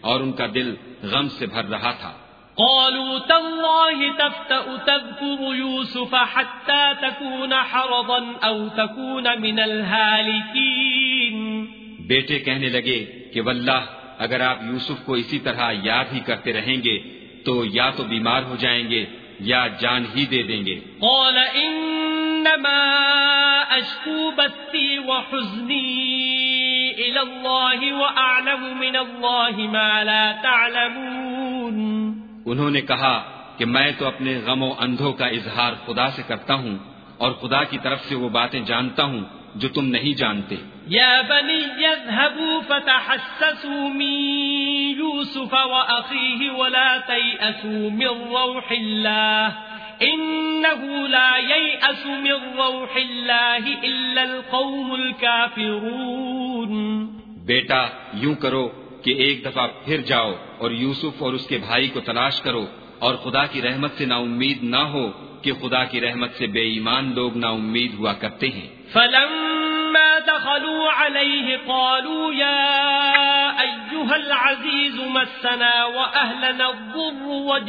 اور ان کا دل غم سے بھر رہا تھا۔ قالوا تالله تفتأ تذكر يوسف حتى تكون حرضا أو تكون من الهالكين۔ بیٹے کہنے لگے کہ واللہ اگر آپ یوسف کو اسی طرح یاد ہی کرتے رہیں گے تو یا تو بیمار ہو جائیں گے یا جان ہی دے دیں گے۔ قال انما اشکو بثی وحزنی الى اللہ واعلم من اللہ ما لا تعلمون۔ انہوں نے کہا کہ میں تو اپنے غم و اندھوں کا اظہار خدا سے کرتا ہوں اور خدا کی طرف سے وہ باتیں جانتا ہوں جو تم نہیں جانتے۔ یا بنی اذهبوا فتحسسوا من یوسف واخیہ ولا تیأسوا من روح اللہ انه لا ییأس من روح اللہ الا القوم الکافرون۔ بیٹا یوں کرو کہ ایک دفعہ پھر جاؤ اور یوسف اور اس کے بھائی کو تلاش کرو اور خدا کی رحمت سے نا امید نہ ہو کہ خدا کی رحمت سے بے ایمان لوگ نا امید ہوا کرتے ہیں۔ فلما دخلوا عليه قالوا يا أيها العزيز مسنا وأهلنا الضر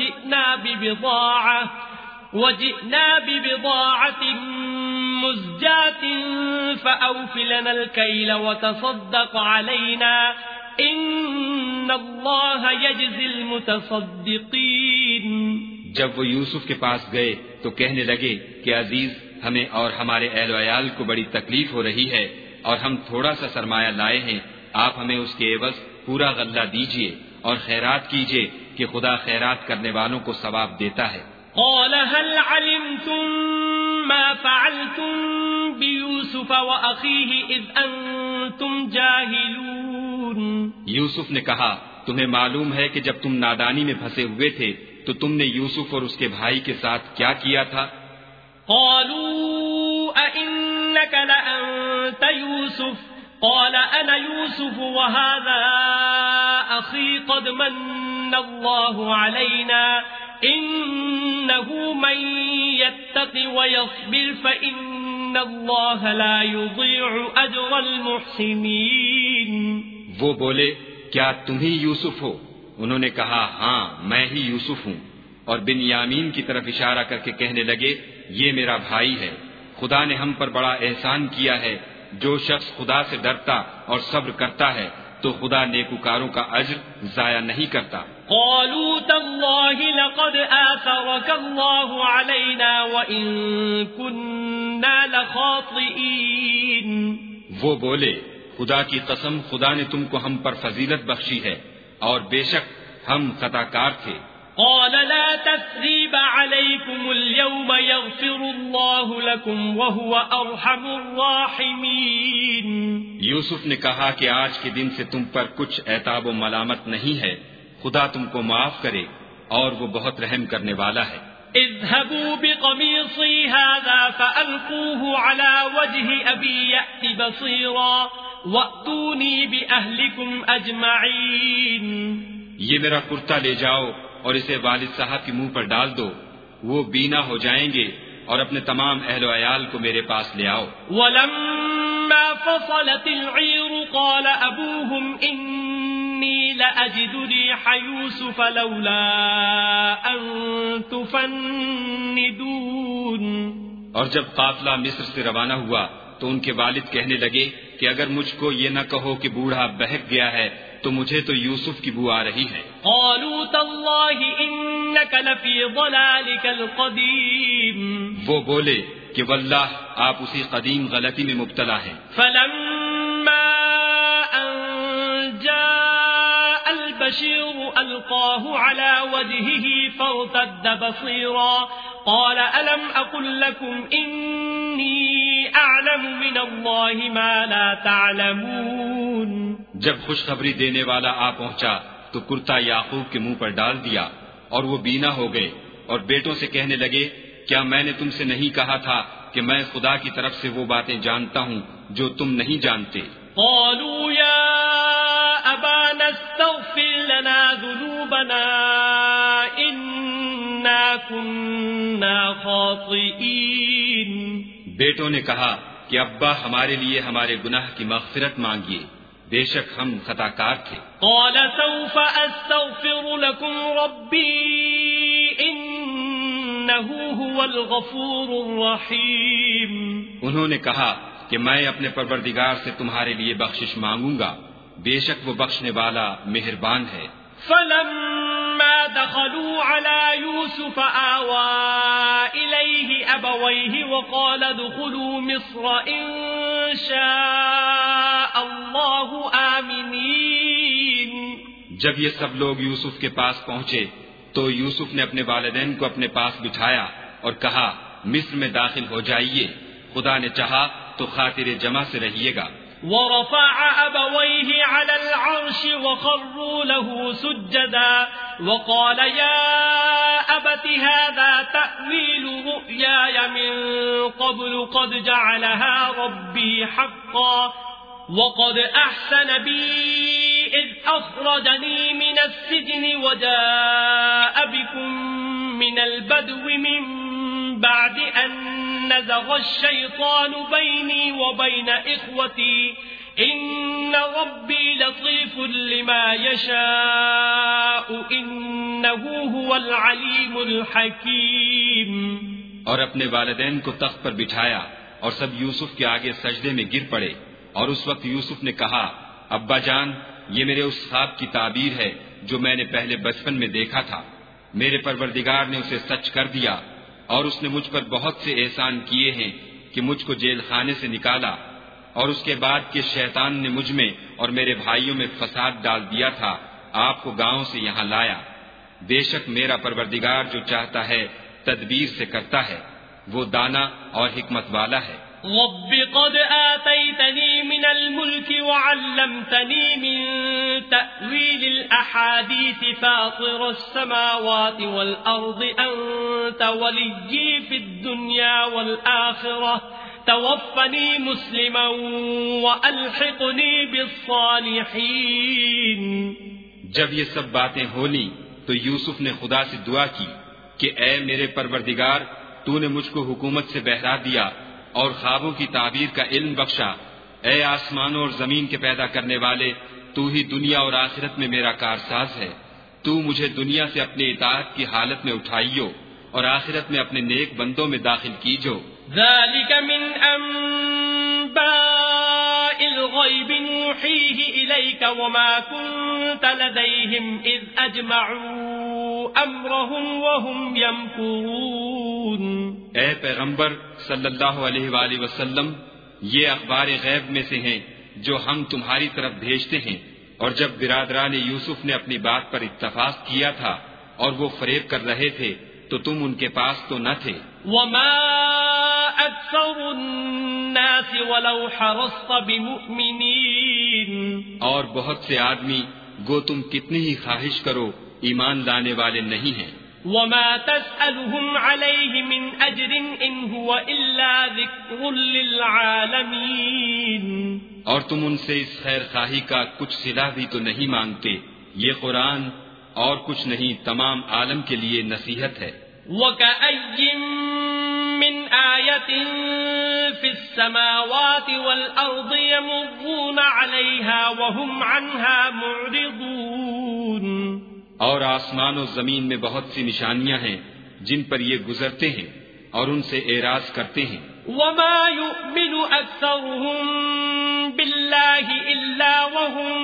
وجئنا ببضاعة مزجاة فأوف لنا الكيل وتصدق علينا إن الله يجزي المتصدقين۔ جب وہ یوسف کے پاس گئے تو کہنے لگے کہ عزیز ہمیں اور ہمارے اہل و عیال کو بڑی تکلیف ہو رہی ہے اور ہم تھوڑا سا سرمایہ لائے ہیں، آپ ہمیں اس کے عوض پورا غلہ دیجئے اور خیرات کیجئے کہ خدا خیرات کرنے والوں کو ثواب دیتا ہے۔ قال هل علمتم ما فعلتم بيوسف وأخيه إذ أنتم جاهلون۔ یوسف نے کہا تمہیں معلوم ہے کہ جب تم نادانی میں پھنسے ہوئے تھے تو تم نے یوسف اور اس کے بھائی کے ساتھ کیا کیا تھا؟ قالوا أئنك لأنت يوسف قال أنا يوسف وهذا أخي قد من الله علينا إنه من يتق ويصبر فإن الله لا يضيع أجر المحسنين۔ وہ بولے کیا تم ہی یوسف ہو؟ انہوں نے کہا ہاں میں ہی یوسف ہوں، اور بنیامین کی طرف اشارہ کر کے کہنے لگے یہ میرا بھائی ہے، خدا نے ہم پر بڑا احسان کیا ہے، جو شخص خدا سے ڈرتا اور صبر کرتا ہے تو خدا نیکوکاروں کا اجر ضائع نہیں کرتا۔ قالوا تالله لقد آثرك الله علينا وإن كنا لخاطئين۔ وہ بولے خدا کی قسم خدا نے تم کو ہم پر فضیلت بخشی ہے اور بے شک ہم خطا کار تھے۔ قال لا تثريب عليكم اليوم يغفر الله لكم وهو أرحم الراحمين۔ یوسف نے کہا کہ آج کے دن سے تم پر کچھ عتاب و ملامت نہیں ہے، خدا تم کو معاف کرے اور وہ بہت رحم کرنے والا ہے۔ اذهبوا بقميصي هذا فألقوه على وجه أبي يأت بصيرا وأتوني بأهلكم أجمعين۔ یہ میرا کرتا لے جاؤ اور اسے والد صاحب کے منہ پر ڈال دو، وہ بینا ہو جائیں گے، اور اپنے تمام اہل و عیال کو میرے پاس لے آؤ۔ ولما فصلت العير قال أبوهم إني لأجد ريح يوسف لولا أن تفندون۔ اور جب قافلہ مصر سے روانہ ہوا تو ان کے والد کہنے لگے کہ اگر مجھ کو یہ نہ کہو کہ بوڑھا بہک گیا ہے تو مجھے تو یوسف کی بو آ رہی ہے۔ قالوا تالله إنك لفي ضلالك القديم۔ وہ بولے کہ واللہ آپ اسی قدیم غلطی میں مبتلا ہیں۔ فلما أن جاء البشير ألقاه على وجهه فارتد بصيرا قال ألم أقل لكم إني أعلم من الله ما لا تعلمون۔ جب خوشخبری دینے والا آ پہنچا تو کرتا یعقوب کے منہ پر ڈال دیا اور وہ بینا ہو گئے، اور بیٹوں سے کہنے لگے کیا میں نے تم سے نہیں کہا تھا کہ میں خدا کی طرف سے وہ باتیں جانتا ہوں جو تم نہیں جانتے؟ قالوا يا أبانا استغفر لنا ذنوبنا إنا كنا خاطئين۔ بیٹوں نے کہا کہ ابا ہمارے لیے ہمارے گناہ کی مغفرت مانگیے، بے شک ہم خطا کار تھے۔ قال سوف استغفر لكم ربي انه هو الغفور الرحیم۔ انہوں نے کہا کہ میں اپنے پروردگار سے تمہارے لیے بخشش مانگوں گا، بے شک وہ بخشنے والا مہربان ہے۔ فلما دخلوا على يوسف آوى إليه أبويه وقال ادخلوا مصر إن شاء الله آمنين۔ جب یہ سب لوگ یوسف کے پاس پہنچے تو یوسف نے اپنے والدین کو اپنے پاس بٹھایا اور کہا مصر میں داخل ہو جائیے، خدا نے چاہا تو خاطر جمع سے رہیے گا۔ ورفع أبويه على العرش وخروا له سجدا وقال يا أبت هذا تأويل رؤياي من قبل قد جعلها ربي حقا وقد أحسن بي إذ أخرجني من السجن وجاء بكم من البدو من بعد أن نزغ الشيطان بيني وبين إخوتي إن ربي لطيف لما يشاء إنه هو العليم الحكيم۔ اور اپنے والدین کو تخت پر بٹھایا اور سب یوسف کے آگے سجدے میں گر پڑے، اور اس وقت یوسف نے کہا ابا جان، یہ میرے اس خواب کی تعبیر ہے جو میں نے پہلے بچپن میں دیکھا تھا، میرے پروردگار نے اسے سچ کر دیا اور اس نے مجھ پر بہت سے احسان کیے ہیں کہ مجھ کو جیل خانے سے نکالا، اور اس کے بعد کہ شیطان نے مجھ میں اور میرے بھائیوں میں فساد ڈال دیا تھا آپ کو گاؤں سے یہاں لایا۔ بے شک میرا پروردگار جو چاہتا ہے تدبیر سے کرتا ہے، وہ دانا اور حکمت والا ہے۔ رب قد آتيتني من الملك وعلمتني من تأويل الأحاديث فاطر السماوات والأرض أنت وليي في الدنيا والآخرة توفني مسلما وألحقني بالصالحين۔ جب یہ سب باتیں ہو لیں تو یوسف نے خدا سے دعا کی کہ اے میرے پروردگار، تو نے مجھ کو حکومت سے بہرا دیا اور خوابوں کی تعبیر کا علم بخشا، اے آسمانوں اور زمین کے پیدا کرنے والے، تو ہی دنیا اور آخرت میں میرا کارساز ہے، تو مجھے دنیا سے اپنی اطاعت کی حالت میں اٹھائیو اور آخرت میں اپنے نیک بندوں میں داخل کیجو۔ ذلك من أنباء الغيب نوحيه إليك وما كنت لديهم إذ أجمعوا أمرهم وهم يمكرون۔ اے پیغمبر صلی اللہ علیہ وآلہ وسلم، یہ اخبار غیب میں سے ہیں جو ہم تمہاری طرف بھیجتے ہیں، اور جب برادران یوسف نے اپنی بات پر اتفاق کیا تھا اور وہ فریب کر رہے تھے تو تم ان کے پاس تو نہ تھے۔ وما أكثر الناس ولو حرصت بمؤمنين۔ اور بہت سے آدمی گو تم کتنی ہی خواہش کرو ایمان لانے والے نہیں ہیں۔ وما تسألهم عليه من أجر إن هو إلا ذكر للعالمين۔ اور تم ان سے اس خیر خواہی کا کچھ صلہ بھی تو نہیں مانگتے، یہ قرآن اور کچھ نہیں تمام عالم کے لیے نصیحت ہے۔ وكأي من آية في السماوات والأرض يمرون عليها وهم عنها معرضون۔ اور آسمان و زمین میں بہت سی نشانیاں ہیں جن پر یہ گزرتے ہیں اور ان سے اعراض کرتے ہیں۔ وما يؤمن أكثرهم بالله إلا وهم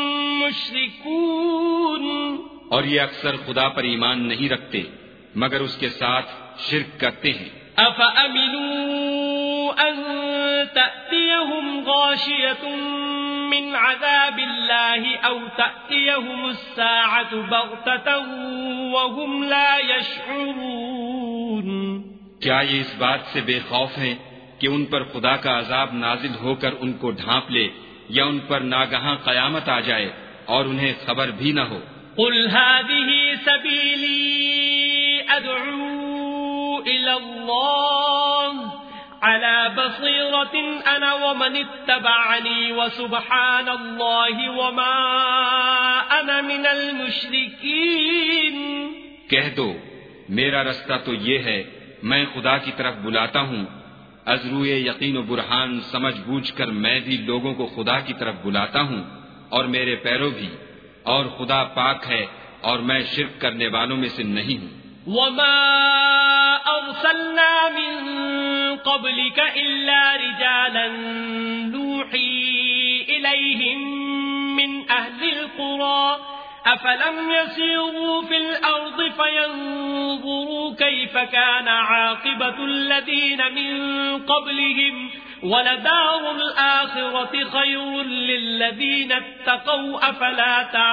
مشركون۔ اور یہ اکثر خدا پر ایمان نہیں رکھتے مگر اس کے ساتھ شرک کرتے ہیں۔ أفأمنوا أن تأتيهم غاشية من عذاب الله أو تأتيهم الساعة بغتة وهم لا يشعرون۔ کیا یہ اس بات سے بے خوف ہیں کہ ان پر خدا کا عذاب نازل ہو کر ان کو ڈھانپ لے، یا ان پر ناگہاں قیامت آ جائے اور انہیں خبر بھی نہ ہو؟ قل هذه سبيلي أدعو إلى الله على بصيرة أنا ومن اتبعني وسبحان الله وما أنا من المشركين۔ کہہ دو میرا رستہ تو یہ ہے، میں خدا کی طرف بلاتا ہوں، از روئے یقین و برہان سمجھ بوجھ کر میں بھی لوگوں کو خدا کی طرف بلاتا ہوں، اور میرے پیرو بھی، اور خدا پاک ہے اور میں شرک کرنے والوں میں سے نہیں ہوں۔ وما أرسلنا من قبلك إلا رجالا نوحي إليهم من أهل القرى أفلم يسيروا في الأرض فينظروا كيف كان عاقبة الذين من قبلهم ولدار الآخرة خير للذين اتقوا أفلا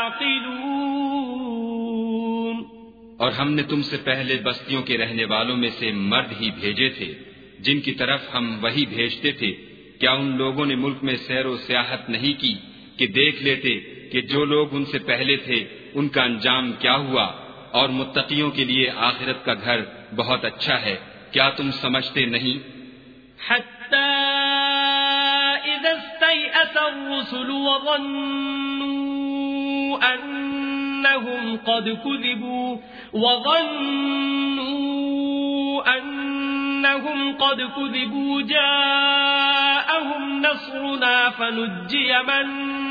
تعقلون۔ اور ہم نے تم سے پہلے بستیوں کے رہنے والوں میں سے مرد ہی بھیجے تھے جن کی طرف ہم وہی بھیجتے تھے، کیا ان لوگوں نے ملک میں سیر و سیاحت نہیں کی کہ دیکھ لیتے کہ جو لوگ ان سے پہلے تھے ان کا انجام کیا ہوا، اور متقیوں کے لیے آخرت کا گھر بہت اچھا ہے، کیا تم سمجھتے نہیں؟ حتى إذا استيأس الرسل وظنوا أنهم قد كذبوا جاءهم نصرنا فنجي من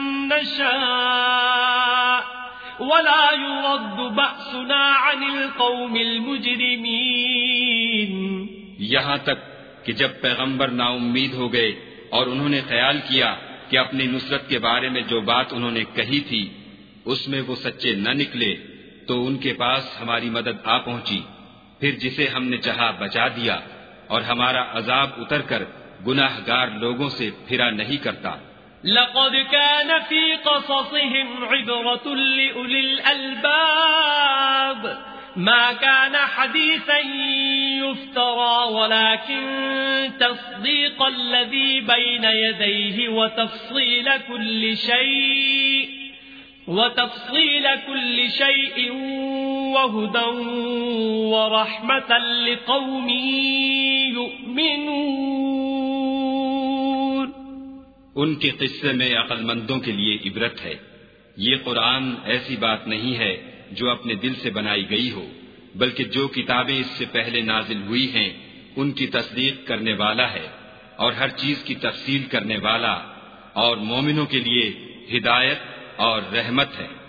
نشاء ولا يرد بأسنا عن القوم المجرمين۔ یہاں تک کہ جب پیغمبر نا امید ہو گئے اور انہوں نے خیال کیا کہ اپنی نصرت کے بارے میں جو بات انہوں نے کہی تھی اس میں وہ سچے نہ نکلے تو ان کے پاس ہماری مدد آ پہنچی، پھر جسے ہم نے چاہا بچا دیا، اور ہمارا عذاب اتر کر گناہ گار لوگوں سے پھرا نہیں کرتا۔ لقد كان في قصصهم عبرة لأولي الألباب ما كان حديثا يفترى ولكن تصديق الذي بين يديه وتفصيل كل شيء وهدى ورحمة لقوم يؤمنون۔ ان کے قصے میں عقل مندوں کے لیے عبرت ہے۔ یہ قرآن ایسی بات نہیں ہے جو اپنے دل سے بنائی گئی ہو، بلکہ جو کتابیں اس سے پہلے نازل ہوئی ہیں ان کی تصدیق کرنے والا ہے، اور ہر چیز کی تفصیل کرنے والا، اور مومنوں کے لیے ہدایت اور رحمت ہے۔